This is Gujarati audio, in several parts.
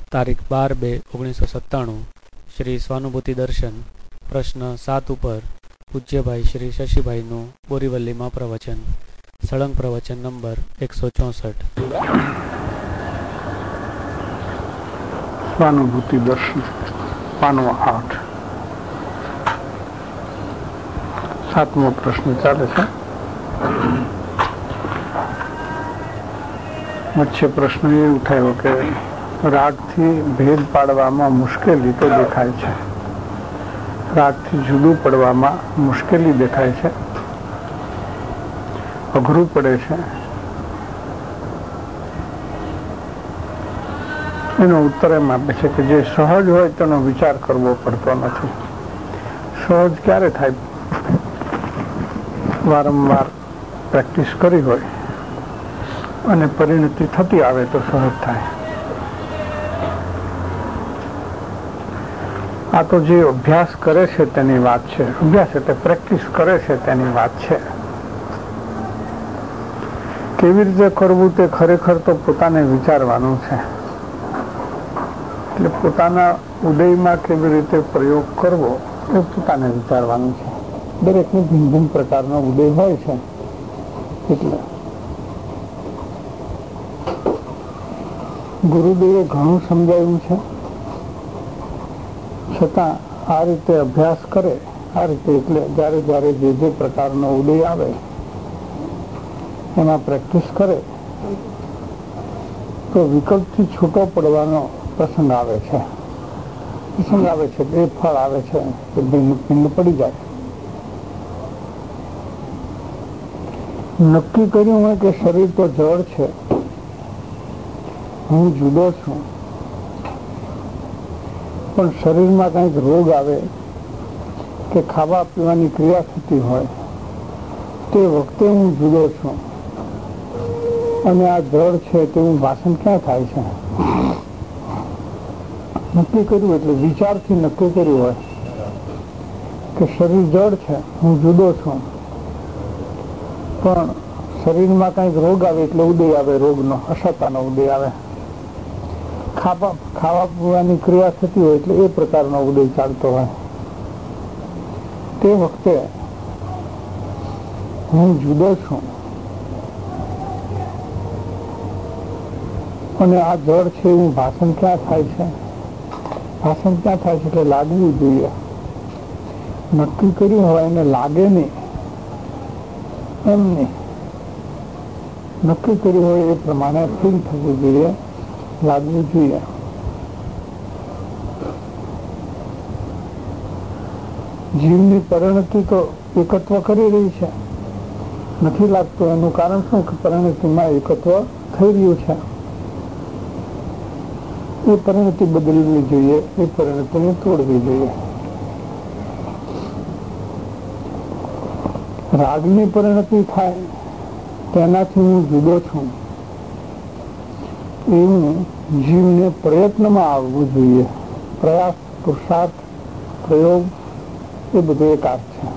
તારીખ 12/2/1997 શ્રી સ્વાનુભૂતિ દર્શન પ્રશ્ન 7 ઉપર પૂજ્યભાઈ શ્રી શશીભાઈનું બોરીવલીમાં પ્રવચન. સળંગ પ્રવચન નંબર 164. સ્વાનુભૂતિ દર્શન પાનો 8. 7મો પ્રશ્ન ચાલે છે. વચ્ચે પ્રશ્ન એ ઉઠાયો કે રાગથી ભેદ પાડવામાં મુશ્કેલી તો દેખાય છે, રાગથી જુદું પડવામાં મુશ્કેલી દેખાય છે, અઘરું પડે છે. એનો ઉત્તર એમ આપે છે કે જે સહજ હોય તેનો વિચાર કરવો પડતો નથી. સહજ ક્યારે થાય? વારંવાર પ્રેક્ટિસ કરી હોય અને પરિણતિ થતી આવે તો સહજ થાય. આ તો જે અભ્યાસ કરે છે તેની વાત છે. અભ્યાસ એટલે પ્રેક્ટિસ કરે છે તેની વાત છે. કેવી રીતે કરવું તે ખરેખર તો પોતાને વિચારવાનું છે. એટલે પોતાના ઉદયમાં કેવી રીતે પ્રયોગ કરવો એ પોતાને વિચારવાનું છે. દરેકને ભિન્ન ભિન્ન પ્રકારનો ઉદય હોય છે. એટલે ગુરુદેવે ઘણું સમજાવ્યું છે, છતાં આ રીતે અભ્યાસ કરે, આ રીતે એટલે જ્યારે જ્યારે જે પ્રકારનો ઉદય આવે એમાં પ્રેક્ટિસ કરે તો વિકલ્પથી છૂટો પડવાનો પ્રસંગ આવે છે. બે ફળ આવે છે કે ભિન્ન પડી જાય. નક્કી કર્યું હોય કે શરીર તો જળ છે, હું જુદો છું, પણ શરીરમાં કંઈક રોગ આવે કે ખાવા પીવાની ક્રિયા થતી હોય તે વખતે હું જુદો છું અને આ જળ છે તેવું ભાષણ ક્યાં થાય છે? નક્કી કર્યું એટલે વિચારથી નક્કી કર્યું હોય કે શરીર જળ છે, હું જુદો છું, પણ શરીરમાં કંઈક રોગ આવે એટલે ઉદય આવે, રોગનો અસતાનો ઉદય આવે. ખાવા પીવાની ક્રિયા થતી હોય એટલે એ પ્રકારનો ઉદય ચાલતો હોય. તે વખતે હું જુદો છું અને આ જળ છે એવું ભાષણ ક્યાં થાય છે? ભાષણ ક્યાં થાય છે? એટલે લાગવું જોઈએ. નક્કી કર્યું હોય એને લાગે નહીં, એમ નહીં. નક્કી કર્યું હોય એ પ્રમાણે ફીલ થવું જોઈએ, લાગવું જોઈએ. જીવની પરિણતિ તો એકત્વ કરી રહી છે, નથી લાગતું. એનું કારણ શું કે પરિણતિમાં એકત્વ થઈ રહ્યું છે. એ પરિણતિ બદલવી જોઈએ, એ પરિણતિને તોડવી જોઈએ. રાગની પરિણતિ થાય તેનાથી હું જુદો છું એવું જીવને પ્રયત્નમાં આવવું જોઈએ. પ્રયાસ, પુરુષાર્થ, પ્રયોગ એ બધો એક અર્થ છે.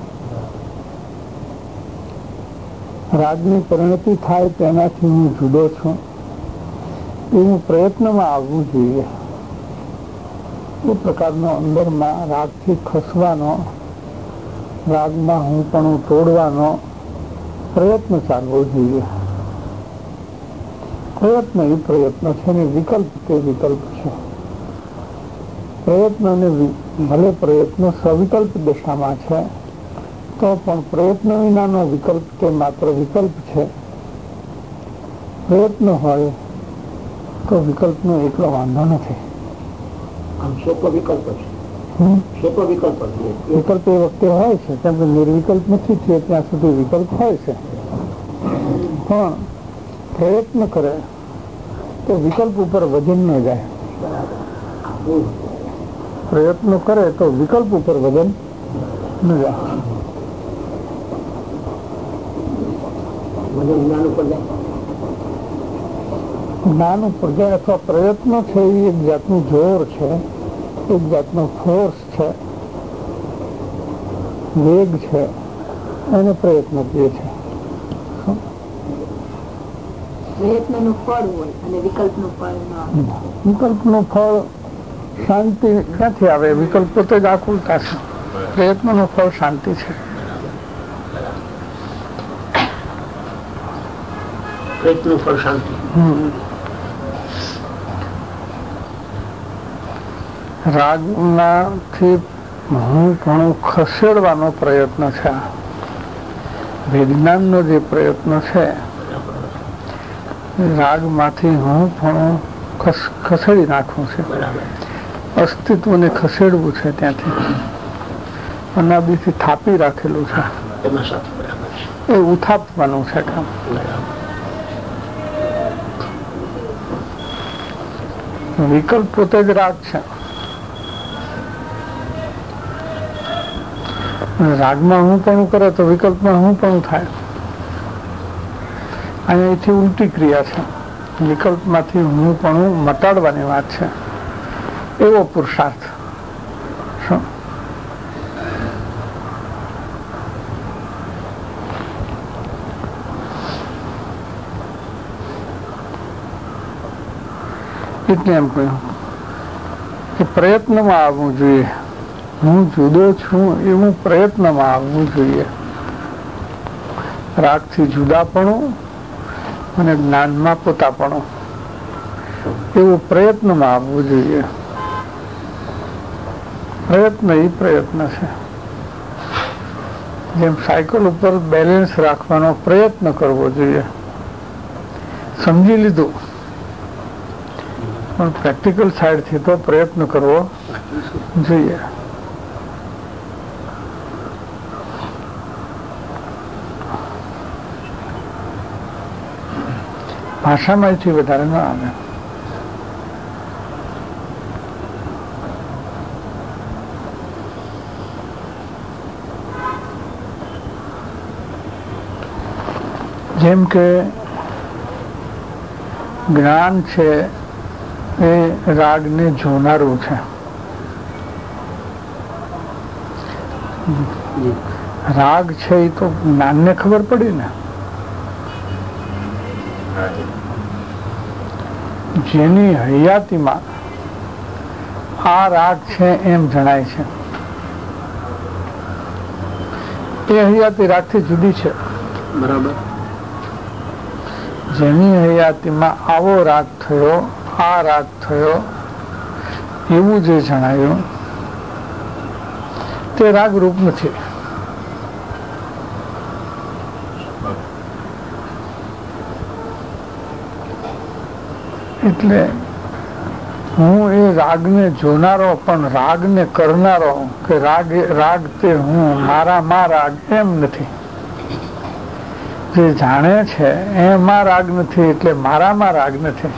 રાગની પરિણતિ થાય તેનાથી હું જુદો છું એવું પ્રયત્નમાં આવવું જોઈએ. એ પ્રકારનો અંદરમાં રાગથી ખસવાનો, રાગમાં હું પણ તોડવાનો પ્રયત્ન ચાલવો જોઈએ. પ્રયત્ન એ પ્રયત્ન છે ને વિકલ્પ તે વિકલ્પ છે. પ્રયત્ન અને ભલે પ્રયત્ન સવિકલ્પ દશામાં છે તો પણ પ્રયત્ન વિનાનો વિકલ્પ તે માત્ર વિકલ્પ છે. પ્રયત્ન હોય તો વિકલ્પનો એટલો વાંધો નથી. વિકલ્પ એ વખતે હોય છે કેમ કે નિર્વિકલ્પ નથી થયો ત્યાં સુધી વિકલ્પ હોય છે. પણ પ્રયત્ન કરે તો વિકલ્પ ઉપર વજન ન જાય. પ્રયત્ન કરે તો વિકલ્પ ઉપર વજન ન જાય. જ્ઞાન ઉપર જાય અથવા પ્રયત્ન છે એ એક જાતનું જોર છે, એક જાતનો ફોર્સ છે, વેગ છે, એને પ્રયત્ન કહે છે. પ્રયત્નનું ફળ હોય અને વિકલ્પનું ફળ ન આવે. વિકલ્પનું ફળ શાંતિ ક્યાંથી આવે? વિકલ્પ પોતે જ આકુલતા છે. પ્રયત્નનું ફળ શાંતિ છે. પ્રયત્નનું ફળ શાંતિ. રાગનાથી હું ઘણું ખસેડવાનો પ્રયત્ન છે. વિજ્ઞાનનો જે પ્રયત્ન છે, રાગમાંથી હું ઘણું ખસેડી નાખવું છે. અસ્તિત્વને ખસેડવું છે, ત્યાંથી અનાદિથી થાપી રાખેલું છે એ ઉથાપવાનું છે કામ. વિકલ્પ પોતે જ રાગ છે. રાગમાં હું પણ કરે તો વિકલ્પમાં હું પણ થાય. અહીંયાથી ઉલટી ક્રિયા છે. વિકલ્પમાંથી હું પણ મટાડવાની વાત છે. એવો પુરુષાર્થ. શું એટલે એમ કહ્યું કે પ્રયત્નમાં આવવું જોઈએ. હું જુદો છું એવું પ્રયત્નમાં આવવું જોઈએ. રાગથી જુદાપણું અને જ્ઞાનમાં પોતાપણું એવું પ્રયત્નમાં આવવું જોઈએ. પ્રયત્ન એ પ્રયત્ન છે. જેમ સાયકલ ઉપર બેલેન્સ રાખવાનો પ્રયત્ન કરવો જોઈએ. સમજી લીધું, પણ પ્રેક્ટિકલ સાઈડથી તો પ્રયત્ન કરવો જોઈએ. ભાષામાં એથી વધારે ન આવે. જેમ કે જ્ઞાન છે એ રાગને જોનારું છે. રાગ છે એ તો જ્ઞાનને ખબર પડી ને. જેની હયાતીમાં આ રાગ છે એમ જણાય છે, એ હયાતી રાગથી જુદી છે. બરાબર. જેની હયાતીમાં આવો રાગ થયો, આ રાગ થયો એવું જે જણાયું તે રાગ રૂપ નથી. એટલે હું એ રાગને જોનારો પણ રાગને કરનારો કે રાગ તે હું મારામાં રાગ એમ નથી. જે જાણે છે એમાં રાગ નથી એટલે મારામાં રાગ નથી.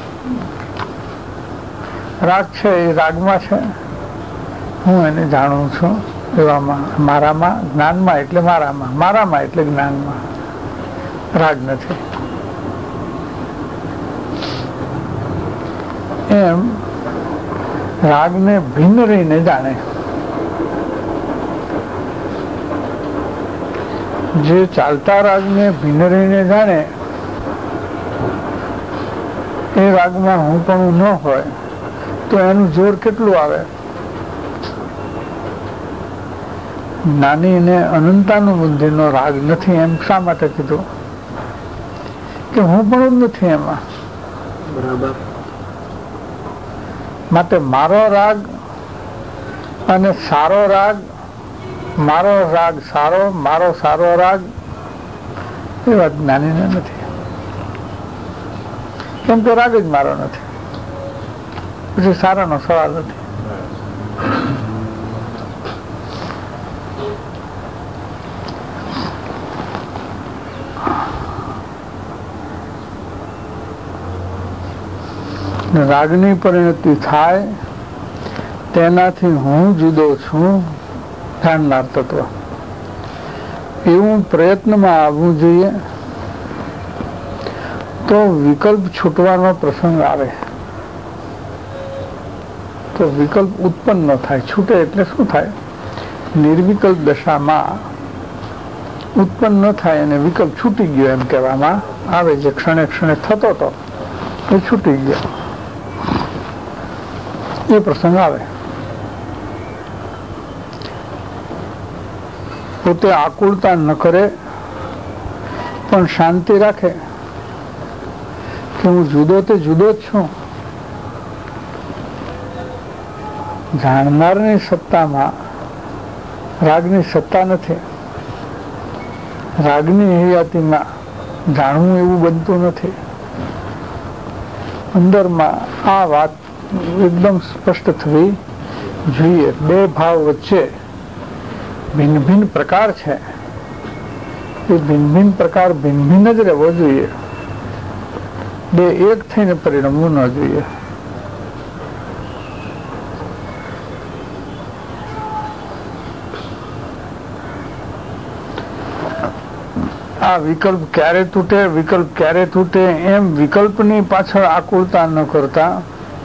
રાગ છે એ રાગમાં છે, હું એને જાણું છું એવામાં. મારામાં, જ્ઞાનમાં એટલે મારામાં, મારામાં એટલે જ્ઞાનમાં રાગ નથી. એમ રાગને ભિન્ન રહીને જાણે. જે ચાલતા રાગને ભિન્ન રહીને જાણે એ રાગમાં હું પણ ન હોય તો એનું જોર કેટલું આવે. નાની ને અનંતાનું બુદ્ધિનો રાગ નથી એમ શા માટે કીધું? કે હું પણ જ નથી એમાં. બરાબર. માટે મારો રાગ અને સારો રાગ, મારો રાગ સારો, મારો સારો રાગ એ વાત જ્ઞાનીને નથી. કેમ કે રાગ જ મારો નથી, પછી સારાનો સવાલ નથી. રાગની પરિણતિ થાય તેનાથી હું જુદો છું જાણનાર તત્વ એવું પ્રયત્નમાં આવવું જોઈએ. તો વિકલ્પ છૂટવાનો પ્રસંગ આવે તો વિકલ્પ ઉત્પન્ન ન થાય. છૂટે એટલે શું થાય? નિર્વિકલ્પ દશામાં ઉત્પન્ન ન થાય અને વિકલ્પ છૂટી ગયો એમ કહેવામાં આવે, જે ક્ષણે ક્ષણે થતો હતો એ છૂટી ગયો, એ પ્રસંગ આવે. પોતે આકુળતા ન કરે પણ શાંતિ રાખે કે હું જુદો તે જુદો જ છું. જાણનારની સત્તામાં રાગની સત્તા નથી. રાગની હયાતીમાં જાણવું એવું બનતું નથી. અંદરમાં આ વાત એકદમ સ્પષ્ટ થવી જોઈએ. બે ભાવ વચ્ચે ભિન્ન ભિન્ન પ્રકાર છે, એ ભિન્ન ભિન્ન પ્રકાર ભિન્ન ભિન્ન જ રહેવો જોઈએ. બે એક થઈને પરિણમવું ન જોઈએ. આ વિકલ્પ ક્યારે તૂટે, વિકલ્પ ક્યારે તૂટે એમ વિકલ્પની પાછળ આકુળતા ન કરતા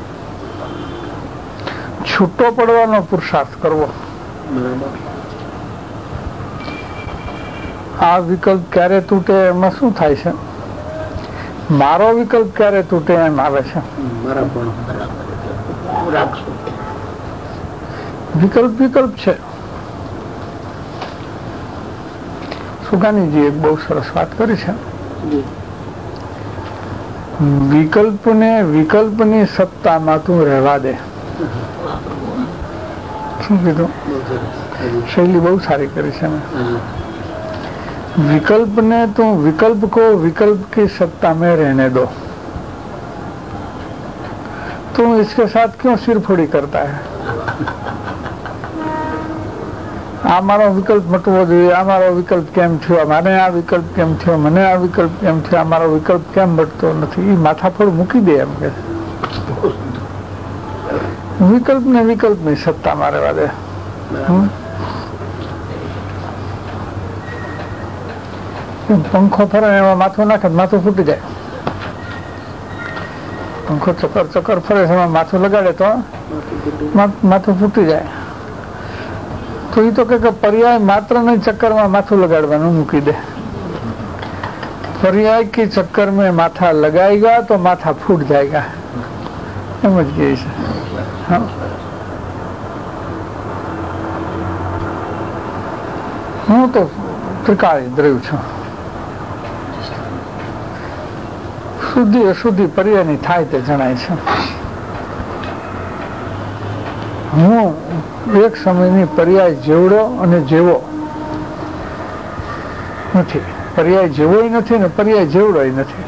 છૂટો પડવાનો પુરુષાર્થ કરવો. આ વિકલ્પ ક્યારે તૂટે એમાં શું થાય છે? મારો વિકલ્પ ક્યારે તૂટે એમ આવે છે. વિકલ્પ વિકલ્પ છે. સુગાનીજી એક બહુ સરસ વાત કરી છે. વિકલ્પને વિકલ્પની સત્તામાં તું રહેવા દે. શું કીધું? શૈલી બહુ સારી કરી છે. विकल्प ने तुम विकल्प को विकल्प की सत्ता में रहने दो. तुम इसके साथ क्यों सिरफोड़ी करता है? आ मारो विकल्प मटવો જોઈએ, આ મારો વિકલ્પ કેમ થયો, મને આ વિકલ્પ કેમ થયો, મને આ વિકલ્પ કેમ થયો, આ મારો વિકલ્પ કેમ મટતો નથી, એ માથાફોડ મૂકી દે એમ કે વિકલ્પ ને વિકલ્પ ની સત્તામાં રહેવા દે. પંખો ફરે એમાં માથું નાખે માથું ફૂટી જાય. પંખો ચક્કર ચક્કર ફરે એમાં માથું લગાડે તો માથું ફૂટી જાય. તો એ તો કે પર્યાય માત્ર नहीं चक्कर में माथुं लगाड़वानुं मूकी दे. पर्याय के चक्कर में माथा लगाएगा तो माथा फूट जाएगा. समझ गए છે. हाँ હું તો ત્રિકાળી દ્રવ્ય છું. શુદ્ધિ અશુદ્ધિ પર્યાયની થાય તે જણાય છે. હું એક સમયની પર્યાય જેવડો અને જેવો નથી. પર્યાય જેવોય નથી ને પર્યાય જેવડોય નથી.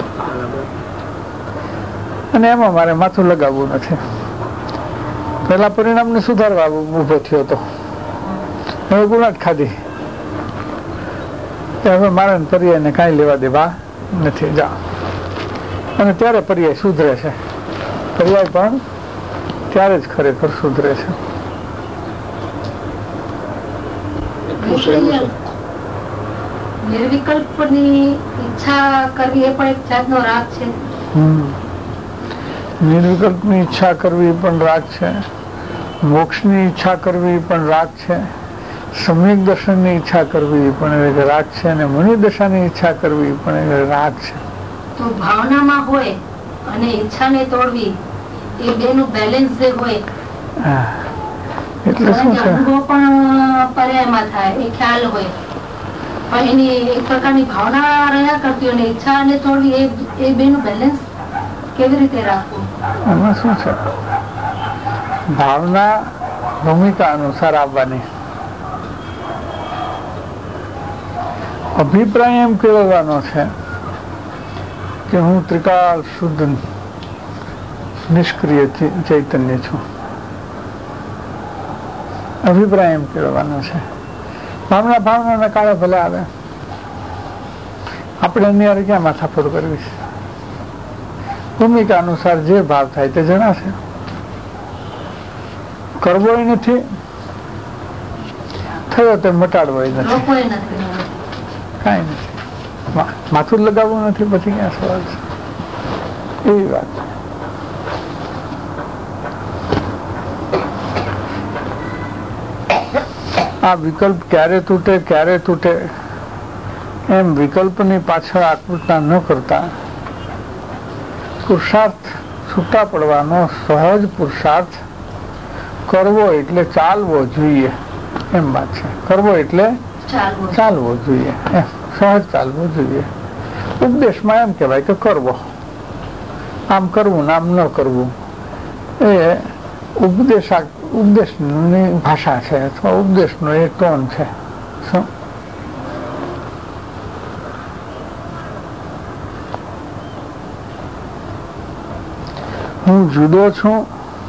અને એમાં મારે માથું લગાવવું નથી. પેલા પરિણામને સુધારવા ઉભો થયો હતો, હવે ગુલાટ ખાધી, હવે મારે પર્યાયને કાંઈ લેવા દેવા નથી. જા. અને ત્યારે પર્યાય સુધરે છે. પર્યાય પણ ત્યારે જ ખરેખર સુધરે છે. નિર્વિકલ્પની ઈચ્છા કરવી એ પણ એક જાતનો રાગ છે. નિર્વિકલ્પની ઈચ્છા કરવી પણ રાગ છે. મોક્ષની ઈચ્છા કરવી પણ રાગ છે. સમ્યક દર્શનની ઈચ્છા કરવી પણ રાગ છે. અને મુનિ દશાની ઈચ્છા કરવી પણ રાગ છે. તો ભાવનામાં હોય અને ઈચ્છાને તોડવી એ બેનું બેલેન્સ જે હોય એટલે શું છે, અનુભવ પણ પર્યાયમાં થાય એ ખ્યાલ હોય, પણ એની એક પ્રકારની ભાવના રહ્યા કરતી હોય અને ઈચ્છાને તોડવી એ બેનું બેલેન્સ કેવી રીતે રાખવું? એમાં શું છે, ભાવના ભૂમિકા અનુસાર આવવાની. અભિપ્રાય એમ કેળવવાનો છે કે હું ત્રિકાળ શુદ્ધ નિષ્ક્રિય ચૈતન્ય છું. અભિપ્રાય એમ કેળવવાનો છે. ભાવનાના કાળે ભલે આવે, આપણે એની યારે ક્યાં માથાફોડ કરવી છે? ભૂમિકા અનુસાર જે ભાવ થાય તે જણાશે. કરવોય નથી, થયો તે મટાડવોય નથી, કાંઈ નથી. માથું લગાવવું નથી, પછી ક્યાં સવાલ છે? એવી વાત. આ વિકલ્પ ક્યારે તૂટે એમ વિકલ્પની પાછળ આકૃતા ન કરતા પુરુષાર્થ છૂટા પડવાનો સહજ પુરુષાર્થ કરવો એટલે ચાલવો જોઈએ એમ વાત છે. કરવો એટલે ચાલવો જોઈએ, સહજ ચાલવો જોઈએ. ઉપદેશમાં એમ કહેવાય કે કરવો, આમ કરવું ને આમ ન કરવું એ ઉપદેશની ભાષા છે અથવા ઉપદેશનો એ ટોન છે. શું હું જુદો છું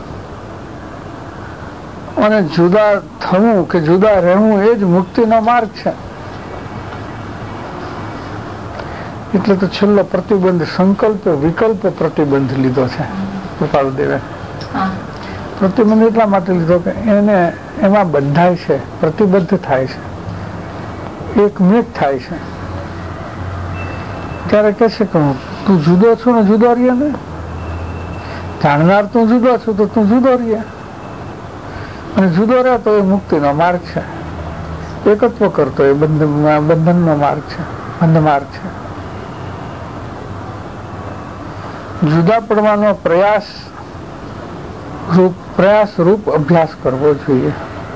અને જુદા થવું કે જુદા રહેવું એ જ મુક્તિનો માર્ગ છે. એટલે તો છેલ્લો પ્રતિબંધ સંકલ્પ વિકલ્પ પ્રતિબંધ લીધો છે કૃપાળુદેવે. પ્રતિબંધ એટલા માટે લીધો કે એને એમાં બંધાય છે, પ્રતિબદ્ધ થાય છે, એકમેક થાય છે. ત્યારે કહે છે કે તું જુદો છું ને જુદો રહીએ ને, જાણનાર તું જુદો છું તો તું જુદો રહીએ, અને જુદો રહે તો એ મુક્તિનો માર્ગ છે. એકત્વ કરતો એ બંધનનો માર્ગ છે, બંધ માર્ગ છે. જુદા પડવાનો પ્રયાસ રૂપ અભ્યાસ કરવો જોઈએ.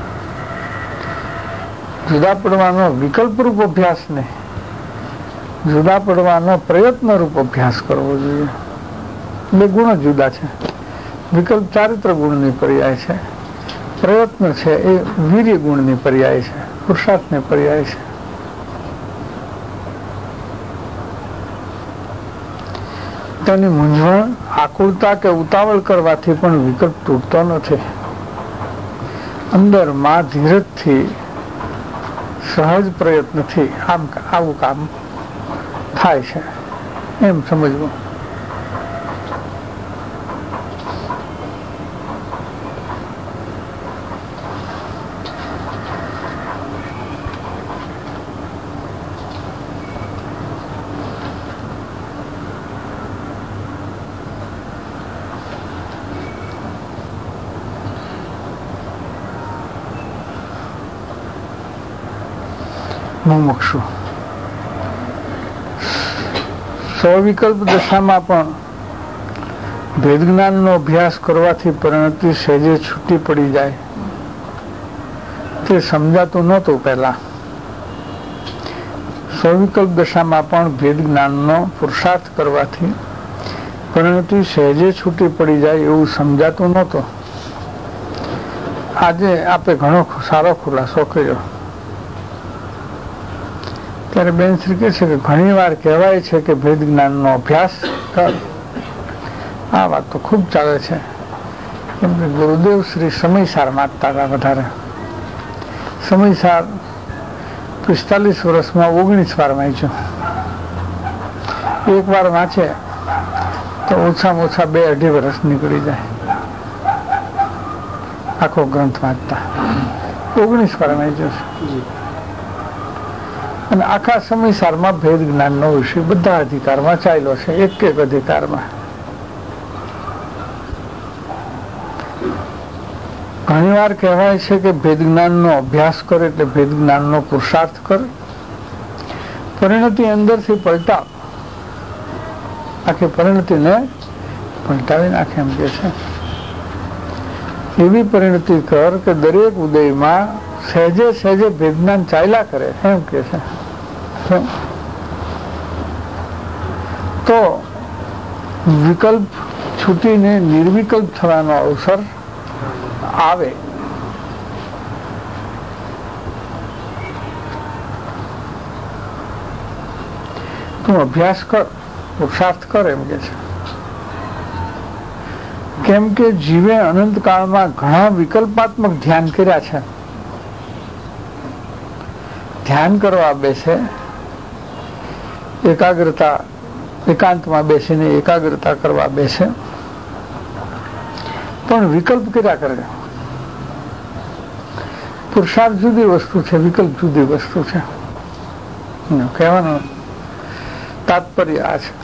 જુદા પડવાનો વિકલ્પ રૂપ અભ્યાસ નહીં, જુદા પડવાનો પ્રયત્ન રૂપ અભ્યાસ કરવો જોઈએ. બે ગુણ જુદા છે. વિકલ્પ ચારિત્ર ગુણની પર્યાય છે, પ્રયત્ન છે એ વીર્ય ગુણની પર્યાય છે, પુરુષાર્થની પર્યાય છે. તેની મૂંઝવણ આકુળતા કે ઉતાવળ કરવાથી પણ વિકલ્પ તૂટતો નથી. અંદર માં ધીરજથી સહજ પ્રયત્નથી આવું કામ થાય છે એમ સમજવું. મુમુક્ષુ સ્વવિકલ્પ દશામાં પણ ભેદ જ્ઞાનનો અભ્યાસ કરવાથી પરિણતિ સહેજે છૂટી પડી જાય તે સમજાતું નહોતું પહેલા. સ્વવિકલ્પ દશામાં પણ ભેદ જ્ઞાનનો પુરુષાર્થ કરવાથી પરિણતિ સહેજે છૂટી પડી જાય એવું સમજાતું નહોતું. આજે આપે ઘણો સારો ખુલાસો કર્યો. ત્યારે બેન શ્રી કહે છે કે ઘણી વાર કહેવાય છે કે ભેદ જ્ઞાનનો અભ્યાસ કર. આ વાત તો ખૂબ ચાલે છે, કેમ કે ગુરુદેવ શ્રી સમયસાર વાંચતા હતા વધારે. સમયસાર 45 વર્ષમાં 19 વાર વાંચ્યું. એક વાર વાંચે તો ઓછામાં ઓછા 2-2.5 વર્ષ નીકળી જાય આખો ગ્રંથ વાંચતા. 19 વાર વાંચ્યો છે. અને આખા સમયસારમાં ભેદ જ્ઞાનનો વિષય બધા અધિકારમાં ચાલ્યો છે, એક અધિકારમાં. ઘણી વાર કહેવાય છે કે ભેદ જ્ઞાનનો અભ્યાસ કર એટલે ભેદ જ્ઞાનનો પુરુષાર્થ કર, પરિણતિ અંદરથી પલટાવ. આખી પરિણતિને પલટાવી નાખે એમ કે છે. એવી પરિણતિ કર કે દરેક ઉદયમાં સહેજે સહેજે ભેદ જ્ઞાન ચાલ્યા કરે એમ કે છે. તો વિકલ્પ છૂટીને નિર્વિકલ્પ થવાનો અવસર આવે. તું અભ્યાસ કર, પુરુષાર્થ કર એમ કે છે. કેમ કે જીવે અનંતકાળમાં ઘણા વિકલ્પાત્મક ધ્યાન કર્યા છે. ધ્યાન કરવા બેસે, એકાંતમાં બેસીને એકાગ્રતા કરવા બેસે, પણ વિકલ્પ કર્યા કરે. પુરુષાર્થ જુદી વસ્તુ છે, વિકલ્પ જુદી વસ્તુ છે. કહેવાનું તાત્પર્ય આ છે.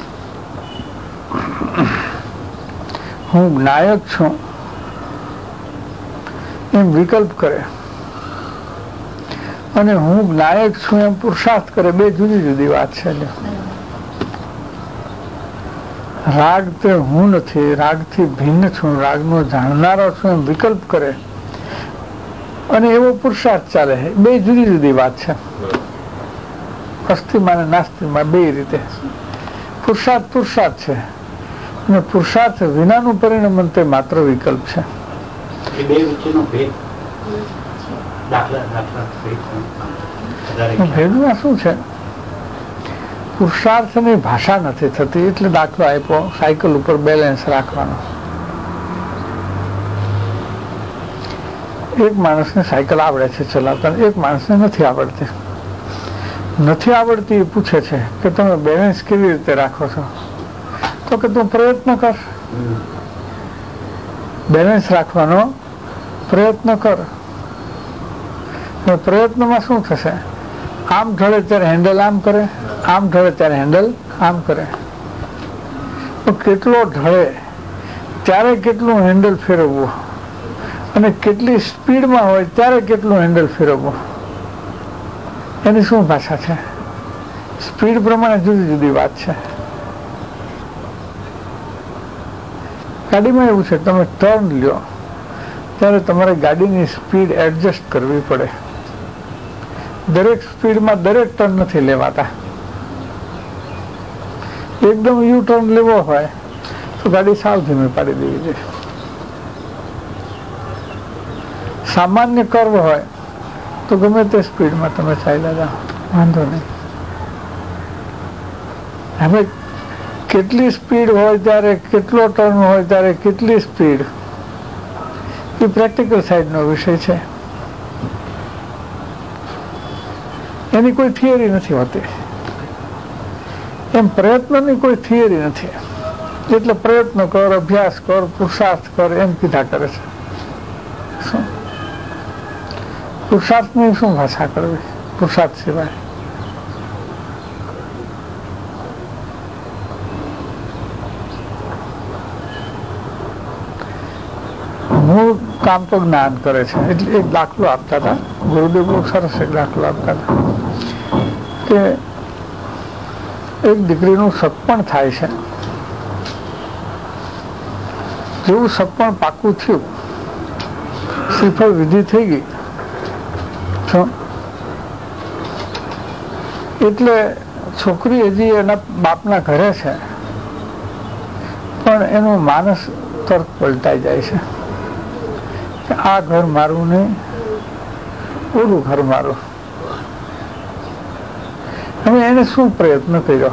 હું નાયક છું એમ વિકલ્પ કરે અને હું નાયક છું એમ પુરુષાર્થ કરે, બે જુદી જુદી વાત છે. રાગ તે હું નથી, રાગથી ભિન્ન છું, રાગનો જાણનારો છું એમ વિકલ્પ કરે અને એવો પુરુષાર્થ ચાલે, બે જુદી જુદી વાત છે. અસ્થિમાં અને નાસ્તિમાં બે રીતે પુરુષાર્થ પુરુષાર્થ છે અને પુરુષાર્થ વિનાનું પરિણામ તે માત્ર વિકલ્પ છે. ભેદમાં શું છે? પુરુષાર્થની ભાષા નથી થતી એટલે દાખલો આપ્યો, સાયકલ ઉપર બેલેન્સ રાખવાનો. એક માણસને સાયકલ આવડે છે ચલાવતા, એક માણસને નથી આવડતી. નથી આવડતી એ પૂછે છે કે તમે બેલેન્સ કેવી રીતે રાખો છો? તો કે તું પ્રયત્ન કર, બેલેન્સ રાખવાનો પ્રયત્ન કર. પ્રયત્નમાં શું થશે? આમ ઢળે ત્યારે હેન્ડલ આમ કરે, આમ ઢળે ત્યારે હેન્ડલ આમ કરે. તો કેટલો ઢળે ત્યારે કેટલું હેન્ડલ ફેરવવું અને કેટલી સ્પીડમાં હોય ત્યારે કેટલું હેન્ડલ ફેરવવું, એની શું ભાષા છે? સ્પીડ પ્રમાણે જુદી જુદી વાત છે. ગાડીમાં એવું છે, તમે ટર્ન લ્યો ત્યારે તમારે ગાડીની સ્પીડ એડજસ્ટ કરવી પડે. દરેક સ્પીડમાં દરેક ટર્ન નથી લેવાતા. એકદમ યુ ટર્ન લેવો હોય તો ગાડી સાવ ધીમી પાડી દેવી જોઈએ. સામાન્ય કર્વ હોય તો ગમે તે સ્પીડમાં તમે ચાલ્યા જાઓ, વાંધો નહીં. હવે કેટલી સ્પીડ હોય ત્યારે કેટલો ટર્ન હોય ત્યારે કેટલી સ્પીડ, એ પ્રેક્ટિકલ સાઈડનો વિષય છે. એની કોઈ થિયરી નથી હોતી. એમ પ્રયત્નની કોઈ થિયરી નથી. એટલે પ્રયત્ન કર, અભ્યાસ કર, પુરુષાર્થ કર એમ કીધા કરે છે. શું પુરુષાર્થની શું ભાષા કરવી પુરુષાર્થ સિવાય? મૂળ કામ તો જ્ઞાન કરે છે. એટલે એક દાખલો આપતા હતા ગુરુદેવ, બહુ સરસ એક દાખલો આપતા હતા કે એક દીકરીનું સગપણ થાય છે. જેવું સગપણ પાકું થયું, શ્રીફળ વિધિ થઈ ગઈ એટલે છોકરી હજી એના બાપના ઘરે છે, પણ એનું માનસ તરત પલટાઈ જાય છે કે આ ઘર મારું નહીં, ઓલું ઘર મારું. હવે એને શું પ્રયત્ન કર્યો?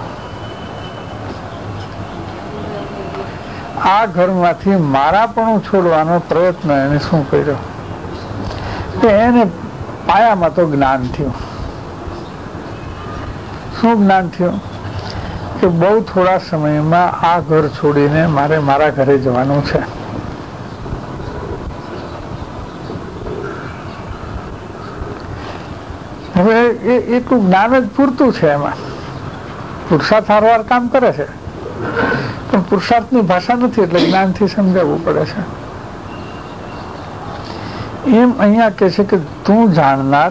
આ ઘરમાંથી મારાપણું છોડવાનો પ્રયત્ન એને શું કર્યો? કે એને પાયામાં તો જ્ઞાન થયું. શું જ્ઞાન થયું? કે બહુ થોડા સમયમાં આ ઘર છોડીને મારે મારા ઘરે જવાનું છે. હવે એટલું જ્ઞાન જ પૂરતું છે. એમાં પુરુષાર્થ હારવાર કામ કરે છે, પણ પુરુષાર્થની ભાષા નથી એટલે જ્ઞાનથી સમજાવવું પડે છે. એમ અહીંયા કે છે કે તું જાણનાર,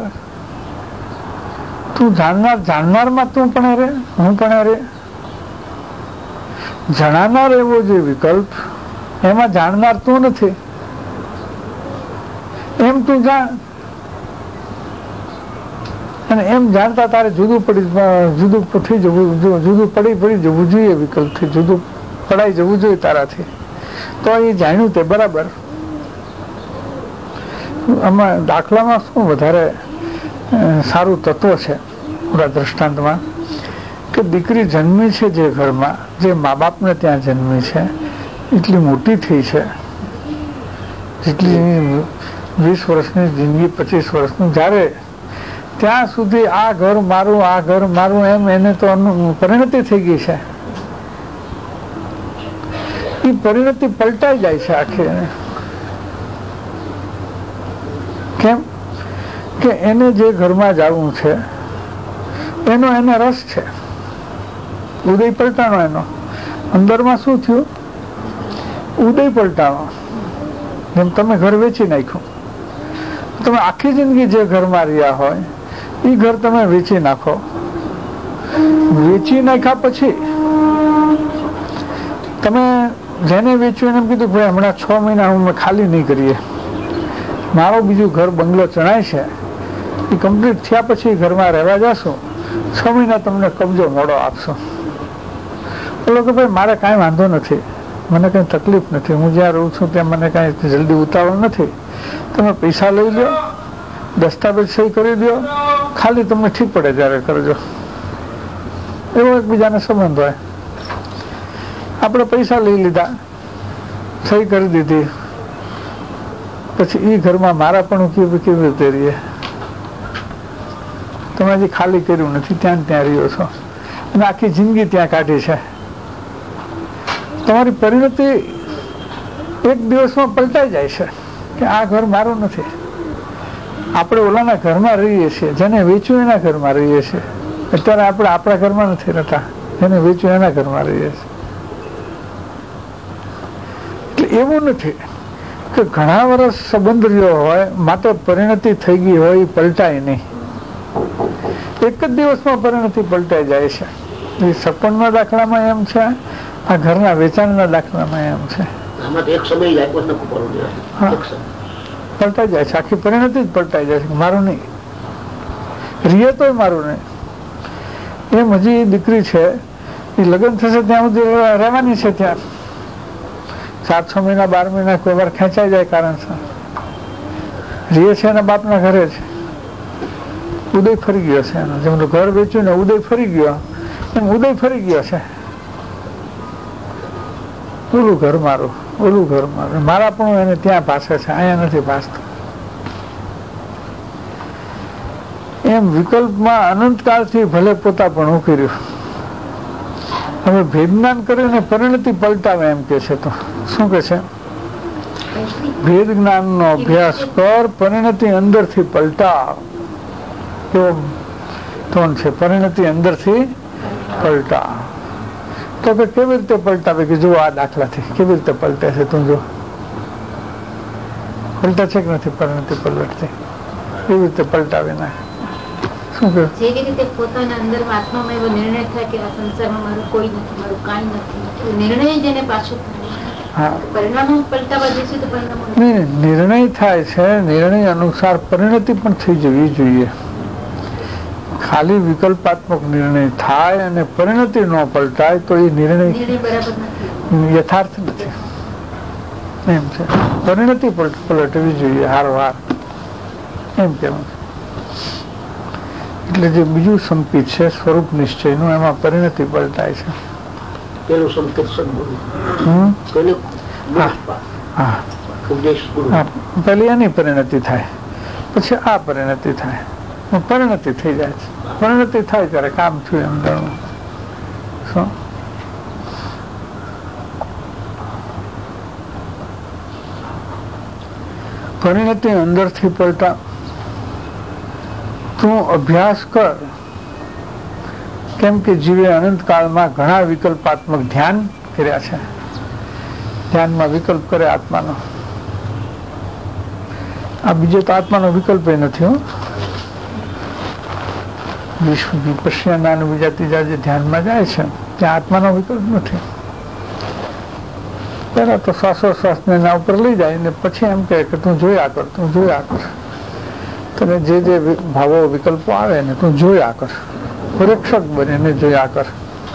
જાણનારમાં તું પણ રે, હું પણ રે. જણાનાર એવો જે વિકલ્પ, એમાં જાણનાર તું નથી. એમ તું જાણ, અને એમ જાણતા તારે જુદું થઈ જવું, જુદું પડી જવું જોઈએ, વિકલ્પથી જુદું પડાઈ જવું જોઈએ તારાથી. તો એ જાણ્યું તે બરાબર. આમાં દાખલામાં શું વધારે સારું તત્વ છે પૂરા દ્રષ્ટાંતમાં, કે દીકરી જન્મી છે જે ઘરમાં, જે મા બાપને ત્યાં જન્મી છે, એટલી મોટી થઈ છે, જેટલી 20 વર્ષની જિંદગી, 25 વર્ષનું, જ્યારે ત્યાં સુધી આ ઘર મારું, આ ઘર મારું એમ એને તો પરિણતિ થઈ ગઈ છે. એ પરિણતિ પલટાઈ જાય છે આખી. કેમ? કે એને જે ઘરમાં જવું છે એનો એને રસ છે. ઉદય પલટાણો એનો. અંદરમાં શું થયું? ઉદય પલટાણો. જેમ તમે ઘર વેચી નાખ્યું, તમે આખી જિંદગી જે ઘરમાં રહ્યા હોય એ ઘર તમે વેચી નાખો. વેચી નાખ્યા પછી તમે જેને વેચ્યું એને એમ કીધું ભાઈ હમણાં 6 મહિના હું ખાલી નહીં કરીએ, મારો બીજું ઘર બંગલો ચણાય છે, એ કમ્પ્લીટ થયા પછી ઘરમાં રહેવા જશો, 6 મહિના તમને કબજો મોડો આપશો. બોલો કે ભાઈ મારે કાંઈ વાંધો નથી, મને કંઈ તકલીફ નથી, હું જ્યાં રહું છું ત્યાં મને કાંઈ જલ્દી ઉતાવળ નથી, તમે પૈસા લઈ લો, દસ્તાવેજ સહી કરી દો, ખાલી તમને ઠીક પડે ત્યારે કરજો. એવો એકબીજાને સંબંધ હોય. આપણે પૈસા લઈ લીધા, સહી કરી દીધી, પછી એ ઘરમાં મારા પણ કેવી રીતે રહીએ? તમે હજી ખાલી કર્યું નથી, ત્યાં રહ્યો છો અને આખી જિંદગી ત્યાં કાઢી છે. તમારી પરિણતિ એક દિવસમાં પલટાઈ જાય છે કે આ ઘર મારું નથી. આપણે ઓલાના ઘરમાં રહીએ છીએ, જેને વેચ્યું એના ઘરમાં રહીએ છીએ. અત્યારે આપણે આપણા ઘરમાં નથી રહેતા, જેને વેચ્યું એના ઘરમાં રહીએ છીએ. એટલે એવું નથી કે ઘણા વર્ષ સંબંધ રહ્યો હોય માટે પરિણતિ થઈ ગઈ હોય એ પલટાય નહીં. એક જ દિવસમાં પરિણતિ પલટાઈ જાય છે. એ સપનના દાખલામાં એમ છે, આ ઘરના વેચાણના દાખલામાં એમ છે. પલટાઈ જાય છે, આખી પરિણતિ જ પલટાઈ જાય છે. મારું નહીં, રીએ તોય મારું નહીં. એમ હજી દીકરી છે, એ લગ્ન થશે ત્યાં સુધી રહેવાની છે. ત્યાં 4-6 મહિના 12 મહિના કોઈ વાર ખેંચાઈ જાય કારણસર રીએ છે એના બાપના ઘરે છે. ઉદય ફરી ગયો છે એનો, જેમ ઘર વેચ્યું ને ઉદય ફરી ગયો એમ ઉદય ફરી ગયો છે. ઓલું ઘર મારું, ઓલું ઘર મારું, મારા પણ એને ત્યાં પાસે છે, અહીંયા નથી ભાસતું. એમ વિકલ્પમાં અનંતકાળથી ભલે પોતા પણ કર્યું. હવે ભેદજ્ઞાન કરીને પરિણતિ પલટાવે એમ કે છે. તો શું કે છે? ભેદ જ્ઞાન નો અભ્યાસ કર, પરિણતિ અંદરથી પલટાવ. કેવો ટોન છે? પરિણતિ અંદરથી પલટાવ. તો કે કેવી રીતે પલટાવે? કે જો આ દાખલાથી કેવી રીતે પલટે છે, તું જો. પલટા છે કે નથી પરિણતિ પલટતી? એવી રીતે પલટાવે ના. શું કહ્યું? જેવી રીતે પોતાના અંદર આત્મામાં એવો નિર્ણય થાય કે આ સંસારમાં મારું કોઈ નથી, મારું કાંઈ નથી, નિર્ણય જેને પાછો પરિણામો પલટાવા જઈશું તો પરિણામો નિર્ણય થાય છે. નિર્ણય અનુસાર પરિણતિ પણ થઈ જવી જોઈએ. ખાલી વિકલ્પાત્મક નિર્ણય થાય અને પરિણતિ ન પલટાય તો એ નિર્ણય યથાર્થ નથી. એમ છે, પરિણતિ પલટવી જોઈએ હારવાર, એમ કેવું. એટલે જે બીજું સંકેત છે સ્વરૂપ નિશ્ચયનું, એમાં પરિણતિ પલટાય છે. પેલું સંકેત પેલી એની પરિણતિ થાય, પછી આ પરિણતિ થાય, પરિણતિ થઈ જાય છે. પરિણતિ થાય ત્યારે કામ થયું એમ ગણવું. શું પરિણતિ અંદરથી પલટા? તું અભ્યાસ કર. કેમ કે જીવે અનંતકાળમાં ઘણા વિકલ્પાત્મક ધ્યાન કર્યા છે. ધ્યાનમાં વિકલ્પ કરે આત્માનો. આ બીજો તો આત્માનો વિકલ્પ નથી. વિપશ્યના બીજા ત્રીજા જે ધ્યાનમાં જાય છે ત્યાં આત્માનો વિકલ્પ નથી. પેલા તો શ્વાસોશ્વાસને એના ઉપર લઈ જાય ને પછી એમ કહે કે તું જોયા કર, તું જોયા કર. તને જે જે ભાવો વિકલ્પો આવે ને તું જોયા કર, પ્રેક્ષક બનીને જોયા કર.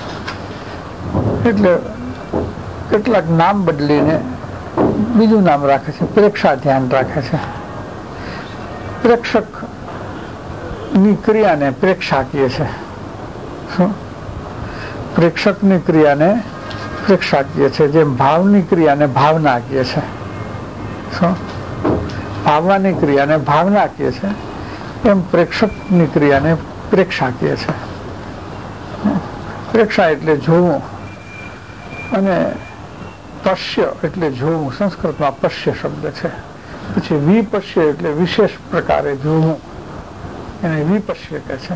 એટલે કેટલાક નામ બદલીને બીજું નામ રાખે છે, પ્રેક્ષા ધ્યાન રાખે છે. પ્રેક્ષક ની ક્રિયાને પ્રેક્ષા કહે છે. શું? પ્રેક્ષકની ક્રિયાને પ્રેક્ષા કહે છે. જેમ ભાવની ક્રિયાને ભાવના કહે છે. શું? ભાવવાની ક્રિયાને ભાવના કહે છે, એમ પ્રેક્ષકની ક્રિયાને પ્રેક્ષા કહે છે. પ્રેક્ષા એટલે જોવું અને પશ્ય એટલે જોવું. સંસ્કૃતમાં પશ્ય શબ્દ છે. પછી વિપશ્ય એટલે વિશેષ પ્રકારે જોવું, એને વિપશ્ય કહે છે.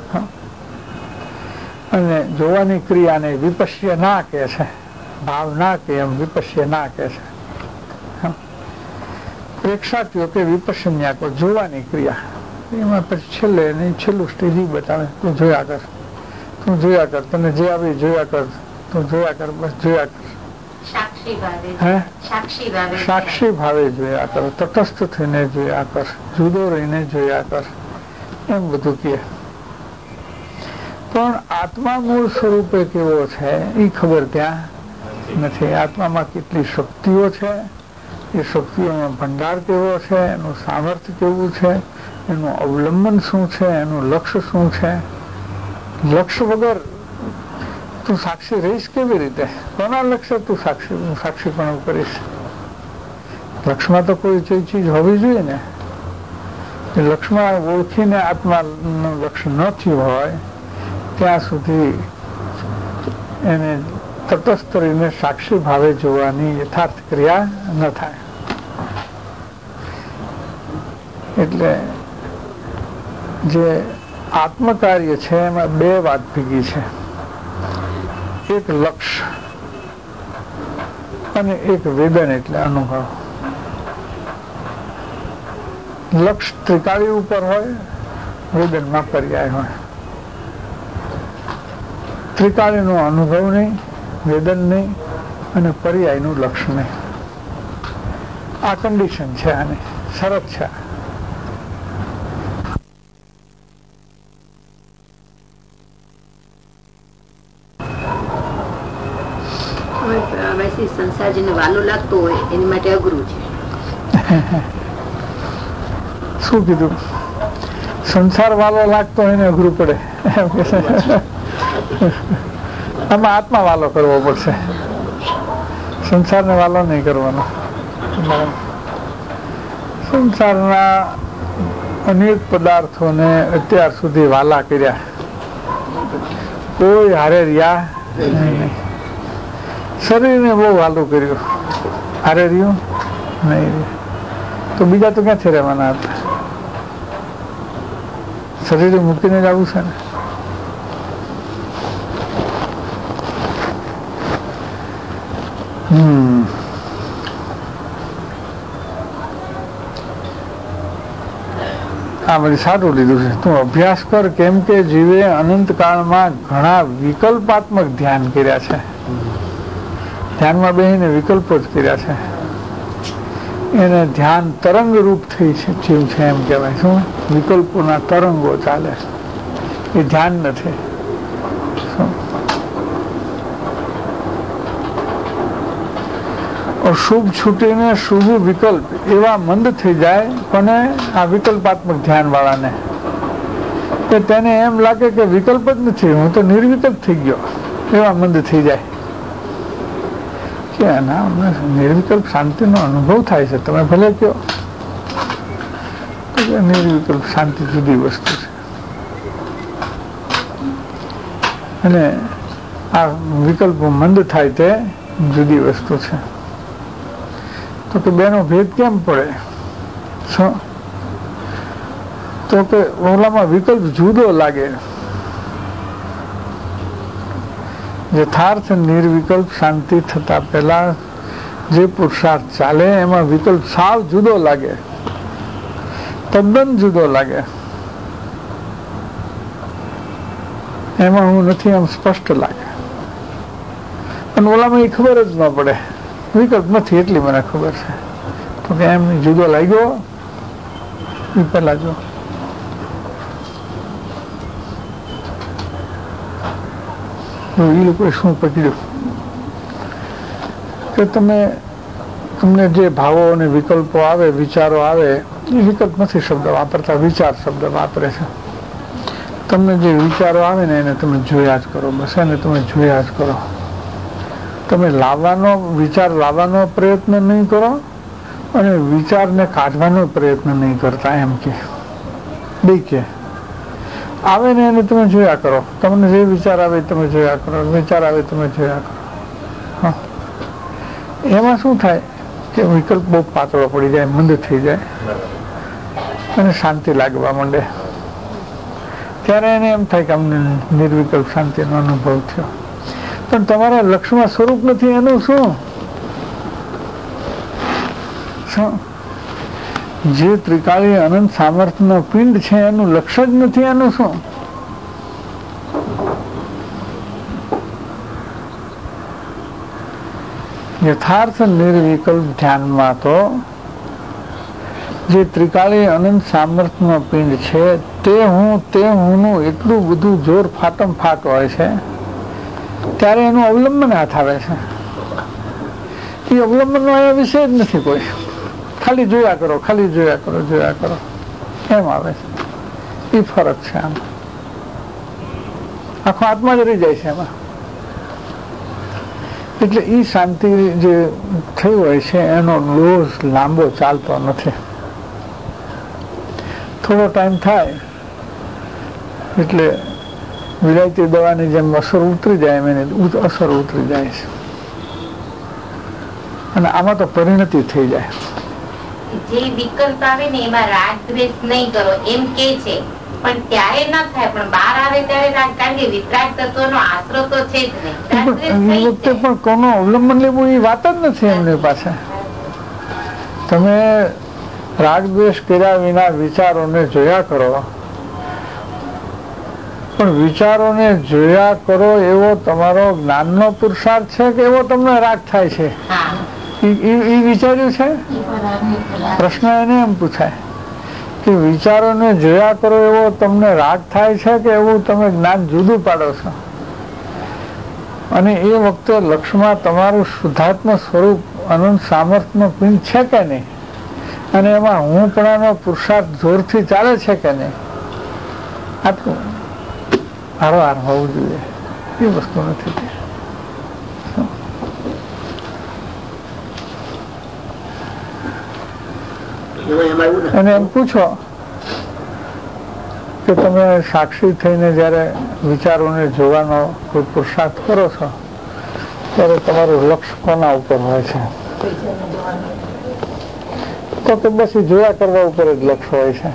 અને જોવાની ક્રિયાને વિપશ્ય ના કહે છે. ભાવ ના કે એમ વિપશ્ય ના કહે છે. પ્રેક્ષા કયો કે વિપશ્યન્યા કો જોવાની ક્રિયા. એમાં પછી છેલ્લે છેલ્લું સ્ટેજ બતાવે, તું જોયા કર, તું જોયા કર, તને જે આવી જોયા કર, તું જોયા કર, બસ જોયા કર. સાક્ષી ભાવે જોયા કર, તટસ્થ થઈને જોયા કર, જુદો રહીને જોયા કર, એમ બધું કહે. પણ આત્મા મૂળ સ્વરૂપે કેવો છે એ ખબર ત્યાં નથી. આત્મામાં કેટલી શક્તિઓ છે, એ શક્તિઓનો ભંડાર કેવો છે, એનું સામર્થ્ય કેવું છે, એનું અવલંબન શું છે, એનું લક્ષ્ય શું છે. લક્ષ્ય વગર તું સાક્ષી રહીશ કેવી રીતે? કોના લક્ષ્ય તું સાક્ષીપણું કરીશ? લક્ષ્યમાં તો કોઈ ચીજ હોવી જોઈએ ને. લક્ષ્યમાં ઓળખીને આત્માનું લક્ષ્ય ન થયું હોય ત્યાં સુધી એને તટસ્થ રહીને સાક્ષી ભાવે જોવાની યથાર્થ ક્રિયા ન થાય. એટલે જે આત્મકાર્ય છે એમાં બે વાત ભેગી છે, એક લક્ષ્ય અને એક વેદન એટલે અનુભવ. લક્ષ્ય ત્રિકાળી ઉપર હોય, વેદનમાં પર્યાય હોય. ત્રિકાળીનો અનુભવ નહીં, વેદન નહીં અને પર્યાયનું લક્ષ્ય નહીં. આ કન્ડિશન છે, આની શરત છે. સંસાર જેને વાલો લાગતો હોય એની માટે અઘરું છે. શું કીધું? સંસાર વાલો લાગતો હોય ને અઘરું પડે. આમાં આત્મા વાલો કરવો પડશે, સંસારને વાલો નહીં કરવાનો. સંસારના અનેક પદાર્થોને અત્યાર સુધી વાલા કર્યા, કોઈ હારે રહ્યા નહીં. શરીરને બહુ વાલું કર્યું, હારે રહ્યું નહીં. તો બીજા તો ક્યાંથી રહેવાના હતા? શરીરે મૂકીને જ આવું છે ને. આ બધી સારું લીધું છે. તું અભ્યાસ કર, કેમ કે જીવે અનંત કાળમાં ઘણા વિકલ્પાત્મક ધ્યાન કર્યા છે. ધ્યાનમાં બેસીને વિકલ્પો જ કર્યા છે. એને ધ્યાન તરંગ રૂપ થઈ છે, જીવ છે એમ કહેવાય. શું? વિકલ્પોના તરંગો ચાલે, એ ધ્યાન નથી. શુભ છૂટીને શુભ વિકલ્પ એવા મંદ થઈ જાય, પણ આ વિકલ્પાત્મક ધ્યાન વાળાને કે તેને એમ લાગે કે વિકલ્પ જ નથી, હું તો નિર્વિકલ્પ થઈ ગયો, એવા મંદ થઈ જાય. કે ના, અમને નિર્વિકલ્પ શાંતિનો અનુભવ થાય છે. તમે ભલે કહો નિર્વિકલ્પ શાંતિ જુદી વસ્તુ છે, અને આ વિકલ્પો મંદ થાય તે જુદી વસ્તુ છે. તો કે બેનો ભેદ કેમ પડે? શું? તો કે ઓલામાં વિકલ્પ જુદો લાગે. યથાર્થ નિર્વિકલ્પ શાંતિ થતા પહેલા જે પુરુષાર્થ ચાલે એમાં વિકલ્પ સાવ જુદો લાગે, તદ્દન જુદો લાગે. એમાં હું નથી એમ સ્પષ્ટ લાગે. અને ઓલામાં એ ખબર જ ન પડે, વિકલ્પ નથી એટલી મને ખબર છે. તો કે એમ જુદો લાગ્યો એ પેલા જો. એ લોકોએ શું પકડ્યું કે તમને જે ભાવો અને વિકલ્પો આવે, વિચારો આવે, એ વિકલ્પ નથી શબ્દ વાપરતા, વિચાર શબ્દ વાપરે છે. તમને જે વિચારો આવે ને એને તમે જોયા જ કરો, બસ એને તમે જોયા જ કરો. તમે વિચાર લાવવાનો પ્રયત્ન નહીં કરો અને વિચારને કાઢવાનો પ્રયત્ન નહીં કરતા, એમ કે બે કે આવે ને એને તમે જોયા કરો. તમને જે વિચાર આવે તમે જોયા કરો, વિચાર આવે તમે જોયા કરો. એમાં શું થાય કે વિકલ્પ બહુ પાતળો પડી જાય, મંદ થઈ જાય અને શાંતિ લાગવા માંડે. ત્યારે એને એમ થાય કે અમને નિર્વિકલ્પ શાંતિનો અનુભવ થયો. પણ તમારા લક્ષ્યમાં સ્વરૂપ નથી, એનું શું? જે ત્રિકાળી અનંત સામર્થ્યનો પિંડ છે એનું લક્ષ્ય જ નથી. એનું શું? યથાર્થ નિર્વિકલ્પ ધ્યાનમાં તો જે ત્રિકાળી અનંત સામર્થ્યનો પિંડ છે તે હુંનું એટલું બધું જોર ફાટમ ફાટ હોય છે ત્યારે એનું અવલંબન હાથ આવે છે. એ અવલંબનનો અહીંયા વિષય જ નથી કોઈ. ખાલી જોયા કરો, ખાલી જોયા કરો, જોયા કરો એમ આવે છે. એ ફરક છે. આમ આખો આત્મા જ રહી જાય છે એમાં. એટલે એ શાંતિ જે થઈ હોય છે એનો ડોઝ લાંબો ચાલતો નથી. થોડો ટાઈમ થાય એટલે વિલાયતી દવાની જેમ અસર ઉતરી જાય એમ એની અસર ઉતરી જાય છે અને આમાં તો પરિણતિ થઈ જાય. જે વિકલ્પ આવે ને એમાં રાગ દ્વેષ નહીં કરો એમ કે છે, પણ ત્યારે ન થાય, પણ બહાર આવે ત્યારે રાગ, કારણ કે વિતરાગ તત્વનો આશરો તો છે જ નહીં. વખતે પણ કોનું અવલંબન લેવું એ વાત જ નથી એમની પાસે. તમે રાગ દ્વેષ કર્યા વિના વિચારોને જોયા કરો, પણ વિચારોને જોયા કરો એવો તમારો જ્ઞાનનો પુરુષાર્થ છે કે એવો તમને રાગ થાય છે એ વિચાર્યું છે? પ્રશ્ન એને એમ પૂછાય કે વિચારોને જોયા કરો એવો તમને રાગ થાય છે કે એવું તમે જ્ઞાન જુદું પાડો છો? અને એ વખતે લક્ષ્યમાં તમારું શુદ્ધાત્મ સ્વરૂપ અનંત સામર્થ્યનો પિંડ છે કે નહીં, અને એમાં હુંપણાનો પુરુષાર્થ જોરથી ચાલે છે કે નહીં, આટલું હારોહાર હોવું જોઈએ. એ વસ્તુ નથી. અને એમ પૂછો કે તમે સાક્ષી થઈને જયારે વિચારોને જોવાનો કોઈ પુરુષાર્થ કરો છો ત્યારે તમારું લક્ષ્ય કોના ઉપર હોય છે? તો કે બસ એ જોયા કરવા ઉપર જ લક્ષ્ય હોય છે.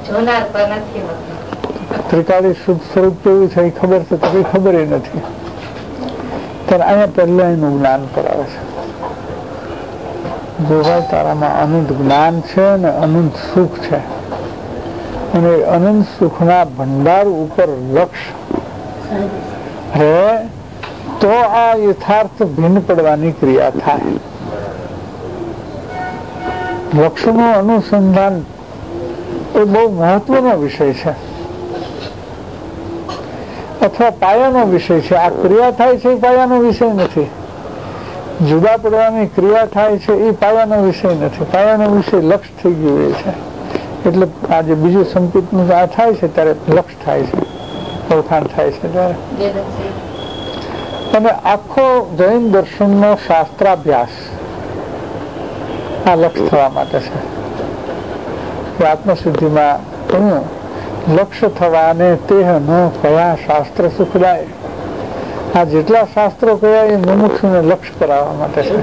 ત્રિકાળી શુદ્ધ સ્વરૂપ કેવું છે એ ખબર છે તો કઈ ખબર નથી. ત્યારે અહીંયા પહેલા એનું જ્ઞાન કરાવે છે. જો ભાઈ તારામાં અનંત જ્ઞાન છે અને અનંત સુખ છે, અને અનંત સુખના ભંડાર ઉપર લક્ષ્ય રહે તો આ યથાર્થ ભિન્ન પડવાની ક્રિયા થાય. લક્ષ્યનું અનુસંધાન એ બહુ મહત્વનો વિષય છે અથવા પાયાનો વિષય છે. આ ક્રિયા થાય છે એ પાયાનો વિષય નથી. જુદા પડવાની ક્રિયા થાય છે એ પાયાનો વિષય નથી. પાયાનો વિષય લક્ષ્ય થઈ ગયું એ છે. એટલે આ જે બીજું સંકેતનું આ થાય છે ત્યારે લક્ષ્ય થાય છે, ઓળખાણ થાય છે ત્યારે. અને આખો જૈન દર્શનનો શાસ્ત્રાભ્યાસ આ લક્ષ્ય થવા માટે છે. આત્મસિદ્ધિમાં કહ્યું લક્ષ્ય થવાને તેહનો કયા શાસ્ત્ર સુખદાય. આ જેટલા શાસ્ત્રો કયા એ મુમુક્ષુને લક્ષ્ય કરાવવા માટે છે.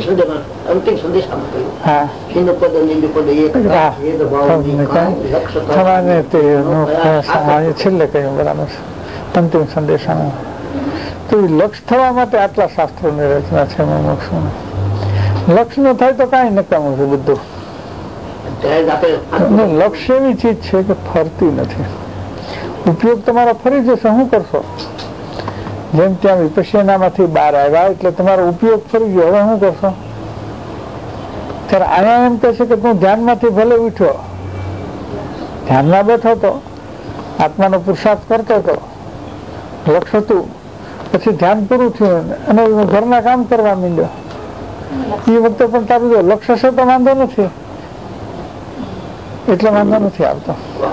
છેલ્લે કહ્યું બરાબર છે અંતિમ સંદેશામાં. તો એ લક્ષ્ય થવા માટે આટલા શાસ્ત્રોની રચના છે મુમુક્ષુને. લક્ષ્ય ન થાય તો કઈ નકામું છે બધું. લક્ષ્ય એવી ચીજ છે કે ફરતી નથી. ઉપયોગ તમારો ફરી જશે. શું કરશો? જેમ ત્યાં વિપશ્યનામાંથી બહાર આવ્યા એટલે તમારો ઉપયોગ ફરી ગયો. હવે શું કરશો? ત્યારે અહીંયા એમ કહે છે કે તું ધ્યાનમાંથી ભલે ઉઠ્યો, ધ્યાનમાં બેઠો તો આત્માનો પુરુષાર્થ કરતો હતો, લક્ષ્ય હતું, પછી ધ્યાન પૂરું થયું અને ઘરના કામ કરવા માંડ્યો. એ વખતે પણ તારું જો લક્ષ્ય છે તો વાંધો નથી, એટલે વાંધો નથી આવતો.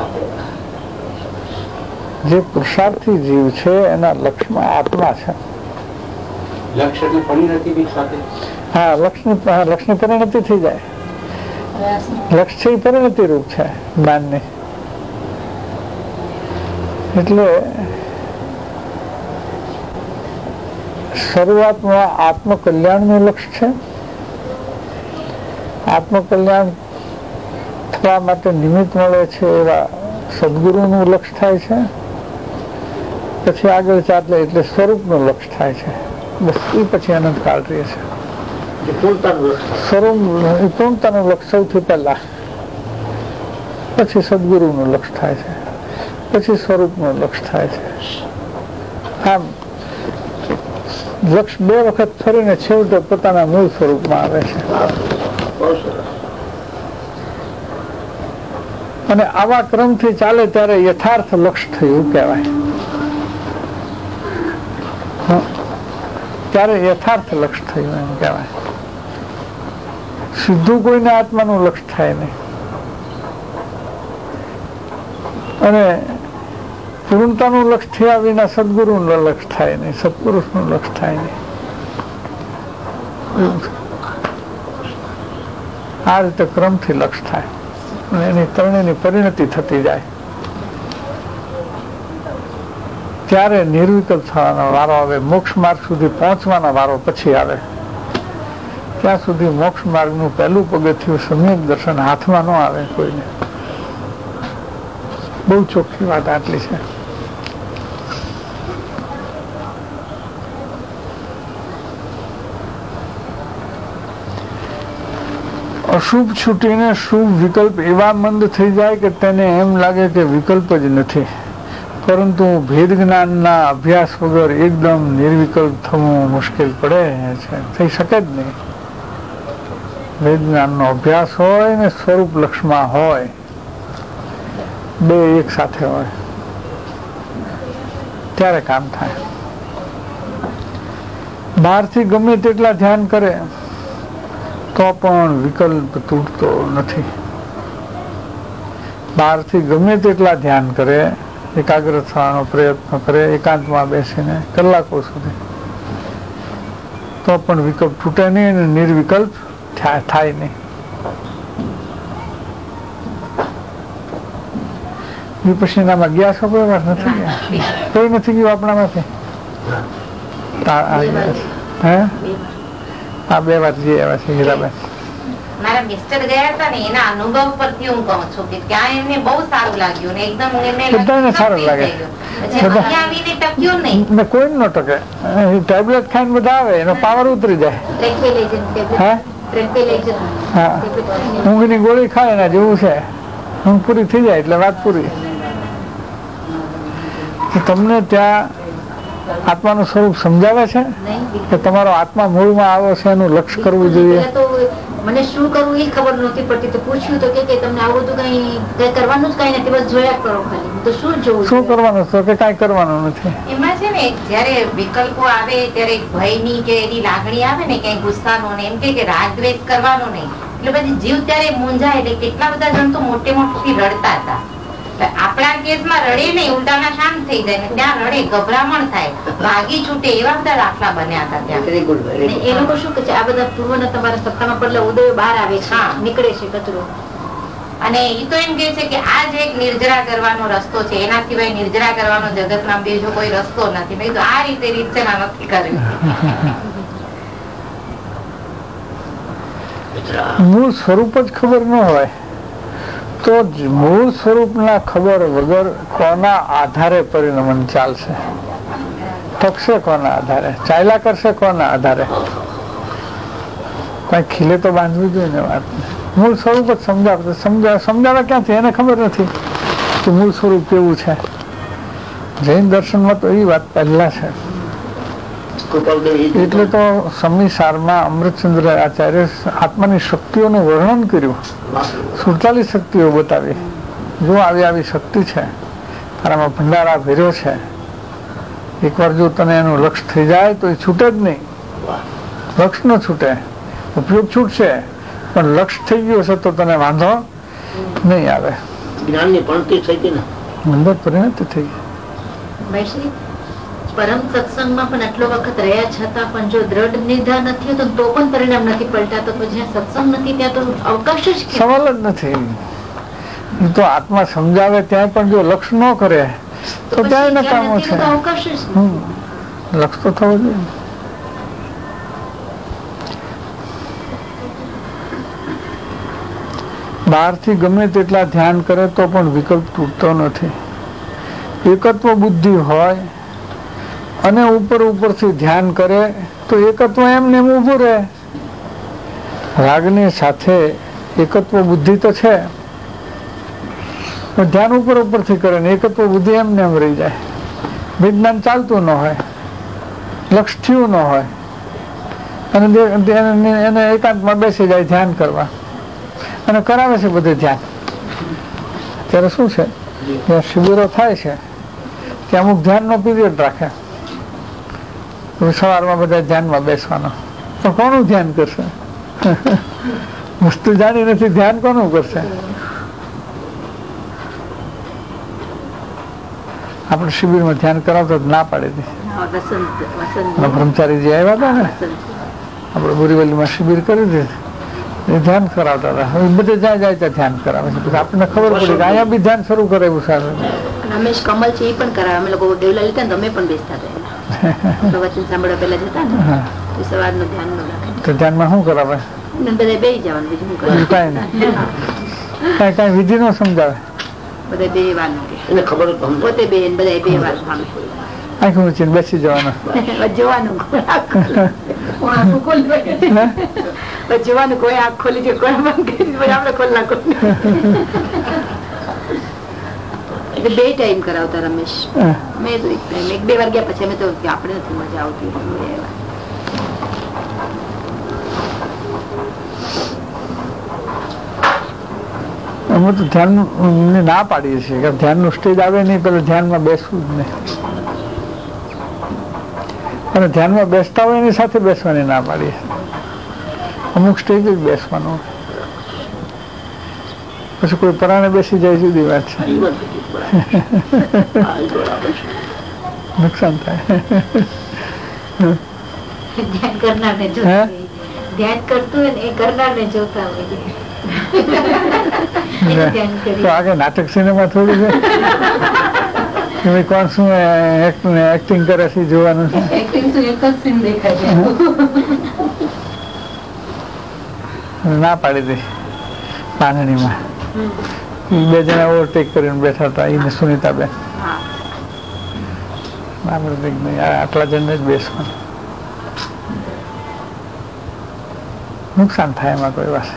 જે પુરુષાર્થી જીવ છે એના લક્ષ્યમાં આત્મા છે. હા, લક્ષ્યની પરિણતિ થઈ જાય. લક્ષ્ય એ પરિણતિ રૂપ છે જ્ઞાનની. એટલે શરૂઆતમાં આત્મકલ્યાણનું લક્ષ્ય છે. આત્મકલ્યાણ થવા માટે નિમિત્ત મળે છે એવા સદગુરુનું લક્ષ્ય થાય છે. પછી આગળ ચાલે એટલે સ્વરૂપનું લક્ષ્ય થાય છે. બસ એ પછી અનંતકાળ રહે છે. સ્વરૂપ પૂર્ણતાનું લક્ષ્ય સૌથી પહેલા પછી સદગુરુનું લક્ષ થાય છે, પછી સ્વરૂપનું લક્ષ થાય છે. આમ લક્ષ બે વખત ફરીને છેવટે પોતાના મૂળ સ્વરૂપમાં આવે છે. અને આવા ક્રમથી ચાલે ત્યારે યથાર્થ લક્ષ થયું કહેવાય. ત્યારે યથાર્થ લક્ષ થયું એમ કહેવાય. સીધું કોઈને આત્માનું લક્ષ થાય નહીં અને પૂર્ણતાનું લક્ષ થયા વિના સદગુરુનું લક્ષ થાય નહીં, સત્પુરુષનું લક્ષ થાય નહીં. આ રીતે ક્રમથી લક્ષ થાય અને એની ત્રણેયની પરિણતિ થતી જાય. ત્યારે નિર્વિકલ્પ થવાનો વારો આવે. મોક્ષ માર્ગ સુધી પહોંચવાનો વારો પછી આવે. ત્યાં સુધી મોક્ષ માર્ગનું પહેલું પગથિયું સમ્યક દર્શન હાથમાં ન આવે કોઈને. બહુ ચોખ્ખી વાત આટલી છે. અશુભ છૂટીને શુભ વિકલ્પ એવા મંદ થઈ જાય કે તેને એમ લાગે કે વિકલ્પ જ નથી. પરંતુ ભેદ જ્ઞાનના અભ્યાસ વગર એકદમ નિર્વિકલ્પ થવું મુશ્કેલ પડે છે, થઈ શકે જ નહીં. ભેદ જ્ઞાનનો અભ્યાસ હોય ને સ્વરૂપ લક્ષમાં હોય, બે એક સાથે હોય ત્યારે કામ થાય. બહારથી ગમે તેટલા ધ્યાન કરે તો પણ વિકલ્પ તૂટતો નથી. બહારથી ગમે તેટલા ધ્યાન કરે, એકાગ્ર થવાનો પ્રયત્ન કરે એકાંતમાં બેસીને કલાકો સુધી, તો પણ વિકલ્પ તૂટે નહીં અને નિર્વિકલ્પ થાય નહીં. વિપશ્યનામાં ગયા છો? કોઈ વાર નથી ગયા? કોઈ નથી ગયું આપણામાંથી? હે, આ બે વાત જે આવ્યા છે હીરાબેન. મારા મિસ્ટર ગયા હતા ને, એના અનુભવ પરથી હું કહું છું કે ત્યાં એમને બહુ સારું લાગ્યું ને એકદમ બધાને સારું લાગે. કોઈ ન ટકે. ટેબ્લેટ ખાઈને બધા આવે, એનો પાવર ઉતરી જાય. ઊંઘની ગોળી ખાય ને જેવું છે, ઊંઘ પૂરી થઈ જાય એટલે વાત પૂરી. તમને ત્યાં આત્માનું સ્વરૂપ સમજાવે છે કે તમારો આત્મા મૂળમાં આવ્યો છે, એનું લક્ષ્ય કરવું જોઈએ. મને શું કરવું એ ખબર નહોતી પડતી, તો પૂછ્યું તો કે તમને આવું બધું કઈ કરવાનું જ કઈ નથી, બસ જોયા કરો ખાલી. તો શું જોવું, શું કરવાનું છે કે કઈ કરવાનું નથી. એમાં છે ને જયારે વિકલ્પો આવે ત્યારે ભયની કે એની લાગણી આવે ને, કઈ ગુસ્સાનો ને એમ કે રાગ દ્વેષ કરવાનો નહીં, એટલે પછી જીવ ત્યારે મૂંઝાય. એટલે કેટલા બધા જણ તો મોટે મોટી રડતા હતા. આપણા કેસમાં રડે નહીં, ઉલટાના શાંત થઈ જાય ને ત્યાં રડે, ગભરામણ થાય, ભાગી છૂટે, એવા બધા દાખલા બન્યા હતા ત્યાં. એ લોકો શું કે છે, આ બધા પૂર્વના તમારા સત્તામાં પડેલા ઉદયો બહાર આવે છે, નીકળે છે કચરો. અને એ તો એમ કે છે કે આ જ એક નિર્જરા કરવાનો રસ્તો છે, એના સિવાય નિર્જરા કરવાનો જગતમાં બીજો કોઈ રસ્તો નથી. મેં કીધું આ રીતે નિર્જરા નથી કરવી. મૂળ સ્વરૂપ જ ખબર ન હોય તો મૂળ સ્વરૂપના ખબર વગર કોના આધારે પરિણમન ચાલશે? ટકશે કોના આધારે? ચાલ્યા કરશે કોના આધારે? કઈ ખીલે તો બાંધવી જોઈએ ને વાત. મૂળ સ્વરૂપ જ સમજાવે ક્યાંથી? એને ખબર નથી કે મૂળ સ્વરૂપ કેવું છે. જૈન દર્શનમાં તો એ વાત પહેલા છે. એટલે તો સંમિસારમાં અમૃતચંદ્ર આચાર્ય આત્માની શક્તિઓનું વર્ણન કર્યું. 47 શક્તિઓ બતાવી. જો આવી શક્તિ છે, તારામાં ભંડારા ભર્યો છે, એકવાર જો તને એનું લક્ષ થઈ જાય તો એ છૂટે જ નહીં. લક્ષ ન છૂટે, ઉપયોગ છૂટશે, પણ લક્ષ થઈ ગયો છે તો તને વાંધો નહીં આવે. જ્ઞાનની પરિણતિ થઈ ગઈ ને, અંદર પરિણતિ થઈ ગઈ. પરમ સત્સંગમાં પણ આટલો વખત રહ્યા છતાં પણ જો દ્રઢ નિર્ધાર નથી હોતો તો પણ પરિણામ નથી પલટાતો, તો જ્યાં સત્સંગ નથી ત્યાં તો અવકાશ જ સવાલ જ નથી. તો આત્મા સમજાવે ત્યાં પણ જો લક્ષ ન કરે તો ત્યાં નકામો છે. અવકાશ જ લક્ષ તો થવો જોઈએ. બહારથી ગમે તેટલા ધ્યાન કરે તો પણ વિકલ્પ તૂટતો નથી. એકત્વ બુદ્ધિ હોય અને ઉપરથી ધ્યાન કરે તો એકત્વ એમને એમ ઉભું રહે. રાગની સાથે એકત્વ બુદ્ધિ તો છે, ધ્યાન ઉપરથી કરે ને એકત્વ બુદ્ધિ એમને એમ રહી જાય, વિજ્ઞાન ચાલતું ન હોય, લક્ષ થયું ન હોય, અને એને એકાંતમાં બેસી જાય ધ્યાન કરવા અને કરાવે છે બધું ધ્યાન. ત્યારે શું છે, જ્યાં શિબિરો થાય છે ત્યાં અમુક ધ્યાનનો પીરિયડ રાખે, સવારમાં બધા ધ્યાનમાં બેસવાનો, પણ કોનું ધ્યાન કરશે? વસ્તુ જાણી નથી, ધ્યાન કોનું કરશે? આપણે શિબિરમાં ધ્યાન કરાવતો ના પાડી દી. બ્રહ્મચારીજી આવ્યા હતા ને, આપણે બોરીવલીમાં શિબિર કરી દીધી, એ ધ્યાન કરાવતા હતા. હવે બધે જ્યાં જાય ત્યાં ધ્યાન કરાવે છે. પછી આપણને ખબર પડી કે અહીંયા બી ધ્યાન શરૂ કરે એવું સારું. રમેશ કમલ છે એ પણ કરાવે. અમે લોકો દેવલા લીધા ને તમે પણ બેસતા હતા, વચન સાંભળવા પેલા જતા ને સવારનું ધ્યાન નું રાખે. તો ધ્યાનમાં શું કરાવે? બધા બેસી જવાનું, બીજું શું કરાવે? કઈ વિધિ નો સમજાવે, બધા બે વાર પોતે બે બધા બે વાર આંખ ઊંચીને બેસી જવાનું, જોવાનું જોવાનું કોઈ આંખ ખોલી છે કોઈ બંધ કરી આપડે ખોલ નાખો. એટલે બે ટાઈમ કરાવતા રમેશ. મેં તો એક બે વાર ગયા પછી અમે તો આપણે નથી મજા આવતી. અમે તો ધ્યાન ના પાડીએ છીએ કે ધ્યાનનું સ્ટેજ આવે નહીં, પેલા ધ્યાનમાં બેસવું જ નહીં. અને ધ્યાનમાં બેસતા હોય એની સાથે બેસવાની ના પાડીએ. અમુક સ્ટેજ જ બેસવાનું, પછી કોઈ પરાણે બેસી જાય જુદી વાત છે, નુકસાન થાય. ધ્યાન કરનાર ને ધ્યાન કરતું હોય ને એ કરનાર ને જોતા હોય. તો આગળ નાટક સિનેમા થોડું છે, કોણ શું એક્ટિંગ કરે છે જોવાનું છે. ના પાડી દે પાનણીમાં બે જણા ઓવરટેક કરીને બેઠા હતા, એને સુનીતાબેન. આટલા જણને જ બેસવાનું, નુકસાન થાય એમાં કોઈ વાત.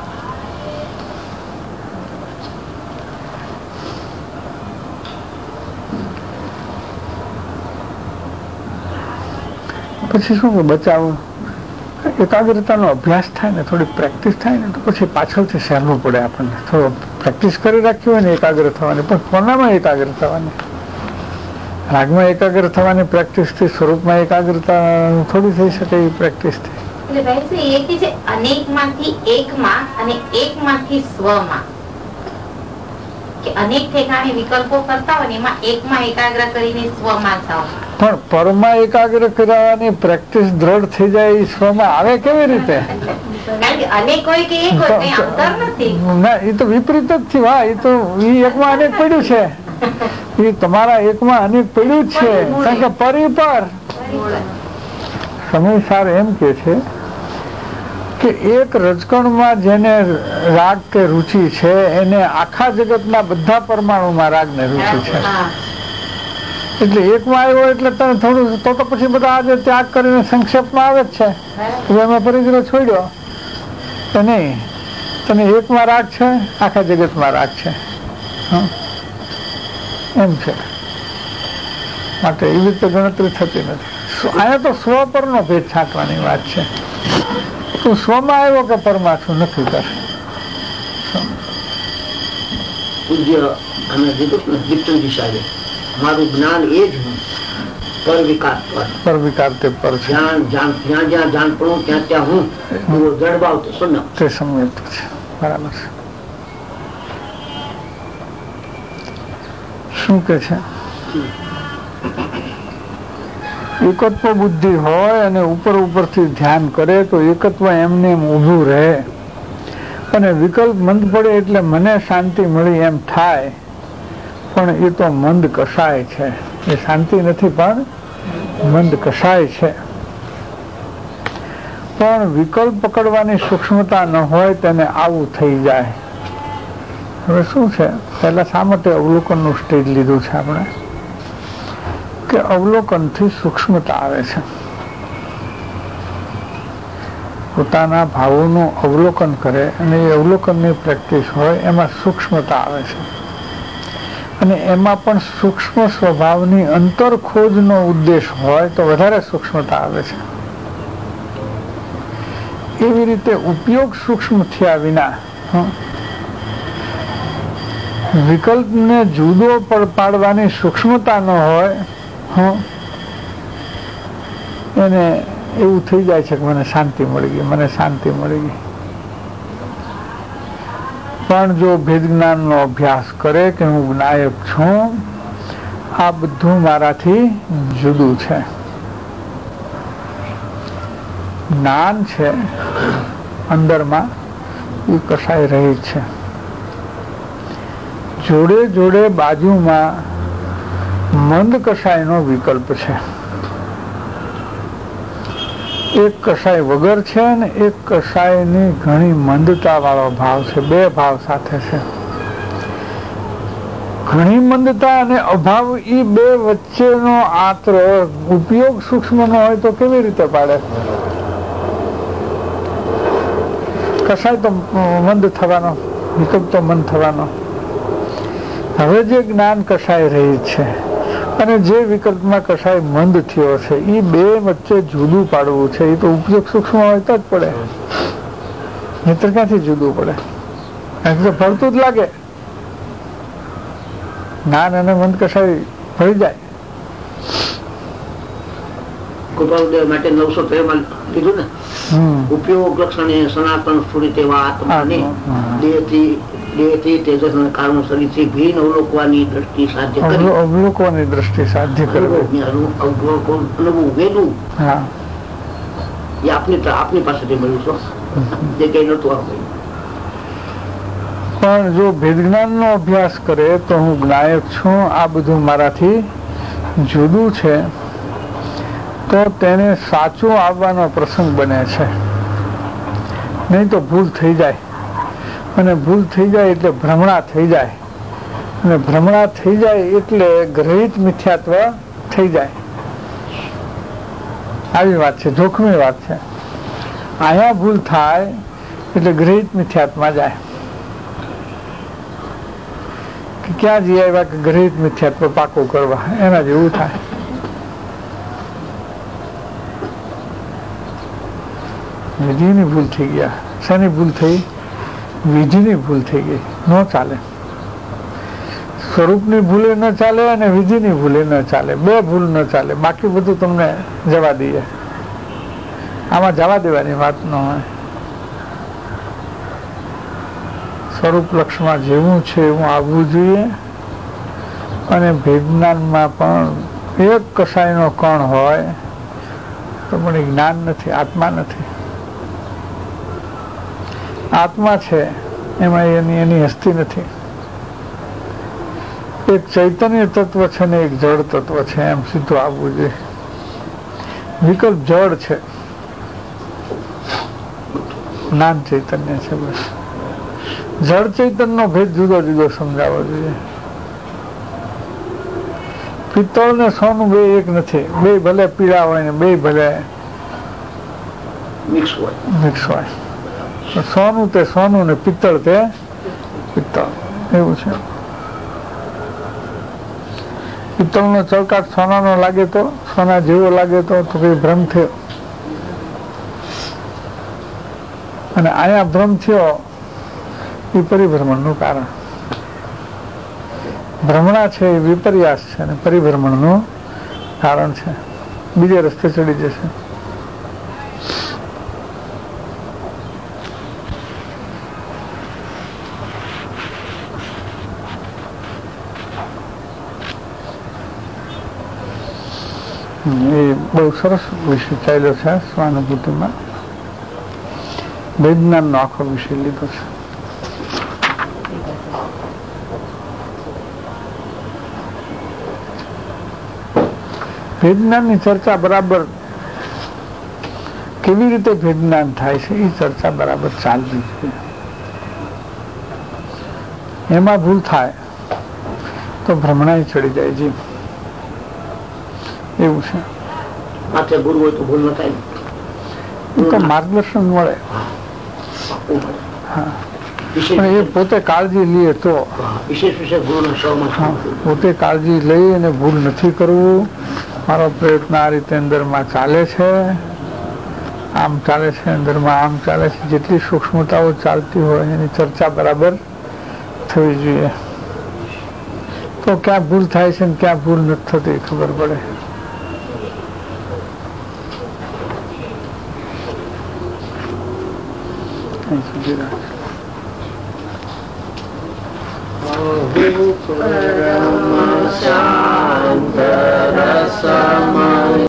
પછી શું કે બચાવું, એકાગ્રતાનો અભ્યાસ થાય ને, થોડી પ્રેક્ટિસ થાય ને, તો પછી પાછળથી સહેલું પડે આપણને. થોડો પ્રેક્ટિસ કરી રાખ્યું હોય ને એકાગ્ર થવાની, પણ કોનામાં એકાગ્ર થવાની? રાગમાં એકાગ્ર થવાની પ્રેક્ટિસથી સ્વરૂપમાં એકાગ્રતા થોડી થઈ શકે એ પ્રેક્ટિસથી. અનેકમાંથી એકમાં અને એકમાંથી સ્વમાં, કે અનેક ઠેકાણે વિકલ્પો કરતા હોય ને એમાં એકમાં એકાગ્ર કરીને સ્વમાં થાવ. પણ પરમાં એકાગ્ર કરવાની પ્રેક્ટિસ દ્રઢ થઈ જાય એ સ્વમાં આવે કેવી રીતે? અનેક હોય કે એક હોય કઈ અંતર નથી. ના, એ તો વિપરીત જ થયું. હા, એ તો એકમાં અનેક પડ્યું છે, એ તમારા એકમાં અનેક પડ્યું જ છે, કારણ કે પરિપર સમય સાર એમ કે છે કે એક રજકણમાં જેને રાગ કે રુચિ છે એને આખા જગતના બધા પરમાણુમાં રાગ ને રુચિ છે. એટલે એકમાં આવ્યો એટલે તમે થોડું તો પછી બધા આજે ત્યાગ કરીને સંક્ષેપમાં આવે જ છે, એમાં પરિગ્રહ છોડ્યો તો નહીં. તને એકમાં રાગ છે, આખા જગતમાં રાગ છે, એમ છે. માટે એવી રીતે ગણતરી થતી નથી. અહીંયા તો સ્વ પરનો ભેદ છાંટવાની વાત છે. તું સ્વમાં આવ્યો કે પરમાં છું નક્કી કર. મારું જ્ઞાન એ જ હું, પર વિકાર તે પર જ્યાં જાણપણું ત્યાં ત્યાં હું જડબાવ તે સુન્ન તે સંયત છે. બરાબર છે. શું કે છે? એકત્વ બુદ્ધિ હોય અને ઉપરથી ધ્યાન કરે તો એકત્વ એમને એમ ઊભું રહે, અને વિકલ્પ મંદ પડે એટલે મને શાંતિ મળી એમ થાય, પણ એ તો મંદ કસાય છે. એ શાંતિ નથી, પણ મંદ કસાય છે. પણ વિકલ્પ પકડવાની સૂક્ષ્મતા ન હોય તેને આવું થઈ જાય. હવે શું છે, પહેલા શા માટે અવલોકનનું સ્ટેજ લીધું છે આપણે? કે અવલોકનથી સૂક્ષ્મતા આવે છે. પોતાના ભાવોનું અવલોકન કરે અને એ અવલોકનની પ્રેક્ટિસ હોય એમાં સૂક્ષ્મતા આવે છે. અને એમાં પણ સૂક્ષ્મ સ્વભાવની અંતર ખોજનો ઉદ્દેશ હોય તો વધારે સૂક્ષ્મતા આવે છે. એવી રીતે ઉપયોગ સૂક્ષ્મ થયા વિના વિકલ્પને જુદો પાડવાની સૂક્ષ્મતા ન હોય, એને એવું થઈ જાય છે કે મને શાંતિ મળી ગઈ, મને શાંતિ મળી ગઈ. પણ જો ભેદ જ્ઞાનનો અભ્યાસ કરે કે હું જ્ઞાયક છું, આ બધું મારાથી જુદું છે, જ્ઞાન છે અંદરમાં એ કસાઈ રહી છે, જોડે જોડે બાજુમાં મંદ કસાયનો વિકલ્પ છે. એક કસાય વગર છે ને એક કસાયની ઘણી મંદતા વાળો ભાવ છે. બે ભાવ સાથે છે. ઘણી મંદતા અને અભાવ એ બે વચ્ચેનો આત્ર ઉપયોગ સૂક્ષ્મ નો હોય તો કેવી રીતે પાડે? કસાય તો મંદ થવાનો, વિકલ્પ તો મંદ થવાનો. હવે જે જ્ઞાન કસાય રહી છે અને જે વિકલ્પમાં કસાય મંદ થયો છે, એ બે વચ્ચે જુદું પાડવું છે. એ તો ઉપયોગ સૂક્ષ્મ હોય તો જ પડે, નહીતર ક્યાંથી જુદું પડે? ફરતું જ લાગે. જ્ઞાન અને મંદ કસાય ભળી જાય. ગોપાલદેવ માટે 913 માં કીધું ને, ઉપયોગ લક્ષણે સનાતન સ્ફુરિત એવા આત્માને દેહથી તેજસ અને કારણો શરીરથી ભિન્ન અવલોકવાની દ્રષ્ટિ સાધ્ય કરી. અવલોકવાની દ્રષ્ટિ સાધ્ય કરવી. અવલોકન વેલું એ આપની પાસેથી મળ્યું છો, જે કઈ નતું આપ્યું. પણ જો ભેદ જ્ઞાનનો અભ્યાસ કરે તો હું જ્ઞાયક છું, આ બધું મારાથી જુદું છે, તો તેને સાચું આવવાનો પ્રસંગ બને છે. નહીં તો ભૂલ થઈ જાય, અને ભૂલ થઈ જાય એટલે ભ્રમણા થઈ જાય, અને ભ્રમણા થઈ જાય એટલે ગ્રહિત મિથ્યાત્વ થઈ જાય. આવી વાત છે, જોખમી વાત છે. અહીંયા ભૂલ થાય એટલે ગ્રહિત મિથ્યાત્વમાં જાય. ક્યાં જઈ આવ્યા કે ગ્રહિત મિથ્યાત્વ પાકું કરવા, એના જેવું થાય. વિધિની ભૂલ થઈ ગયા. શેની ભૂલ થઈ? વિધિની ભૂલ થઈ ગઈ. ન ચાલે. સ્વરૂપની ભૂલે ન ચાલે અને વિધિની ભૂલે ન ચાલે. બે ભૂલ ન ચાલે, બાકી બધું તમને જવા દઈએ. આમાં જવા દેવાની વાત ન હોય. સ્વરૂપ લક્ષમાં જેવું છે એવું આવવું જોઈએ. અને ભેદજ્ઞાનમાં પણ એક કસાયનો કણ હોય તો પણ જ્ઞાન નથી, આત્મા નથી. આત્મા છે એમાં એની હસ્તી નથી. એક ચૈતન્ય તત્વ છે ને એક જળ તત્વ છે, એમ સીધું આવવું જોઈએ. વિકલ્પ જળ છે, જ્ઞાન ચૈતન્ય છે. બસ જળ ચૈતન્યનો ભેદ જુદો જુદો સમજાવવો જોઈએ. પિત્તળ ને સોનું બે એક નથી. બે ભલે પીળા હોય ને બે ભલે મિક્સ હોય. સોનું તે સોનું ને પિત્તળ તે પિત્તળ, એવું છે. પિત્તળનો ચળકાટ સોનાનો લાગે તો, સોના જેવો લાગે તો કઈ ભ્રમ થયો. અને અહીંયા ભ્રમ થયો એ પરિભ્રમણનું કારણ. ભ્રમણા છે એ વિપર્યાસ છે અને પરિભ્રમણનું કારણ છે. બીજે રસ્તે ચડી જશે. એ બહુ સરસ વિષય ચાલ્યો છે સ્વાનુભૂતિમાં. વૈજ્ઞાનનો આખો વિષય લીધો છે. ભેદજ્ઞાનની ચર્ચા બરાબર કેવી રીતે ભેદજ્ઞાન થાય છે એ ચર્ચા બરાબર ચાલવી છે. એમાં ભૂલ થાય તો ભ્રમણાઈ ચડી જાય છે. એવું છે. માથે ગુરુ હોય તો ભૂલ ન થાય. તો માર્ગદર્શન મળે. હા, પણ એ પોતે કાળજી લે તો વિશેષ ગુરુના સહમાં પોતે કાળજી લઈ અને ભૂલ નથી કરવું. મારો પ્રયત્ન આ રીતે અંદરમાં ચાલે છે, આમ ચાલે છે, અંદરમાં આમ ચાલે છે. જેટલી સૂક્ષ્મતાઓ ચાલતી હોય એની ચર્ચા બરાબર થવી જોઈએ, તો ક્યાં ભૂલ થાય છે ને ક્યાં ભૂલ નથી થતી ખબર પડે. શાંત રસમ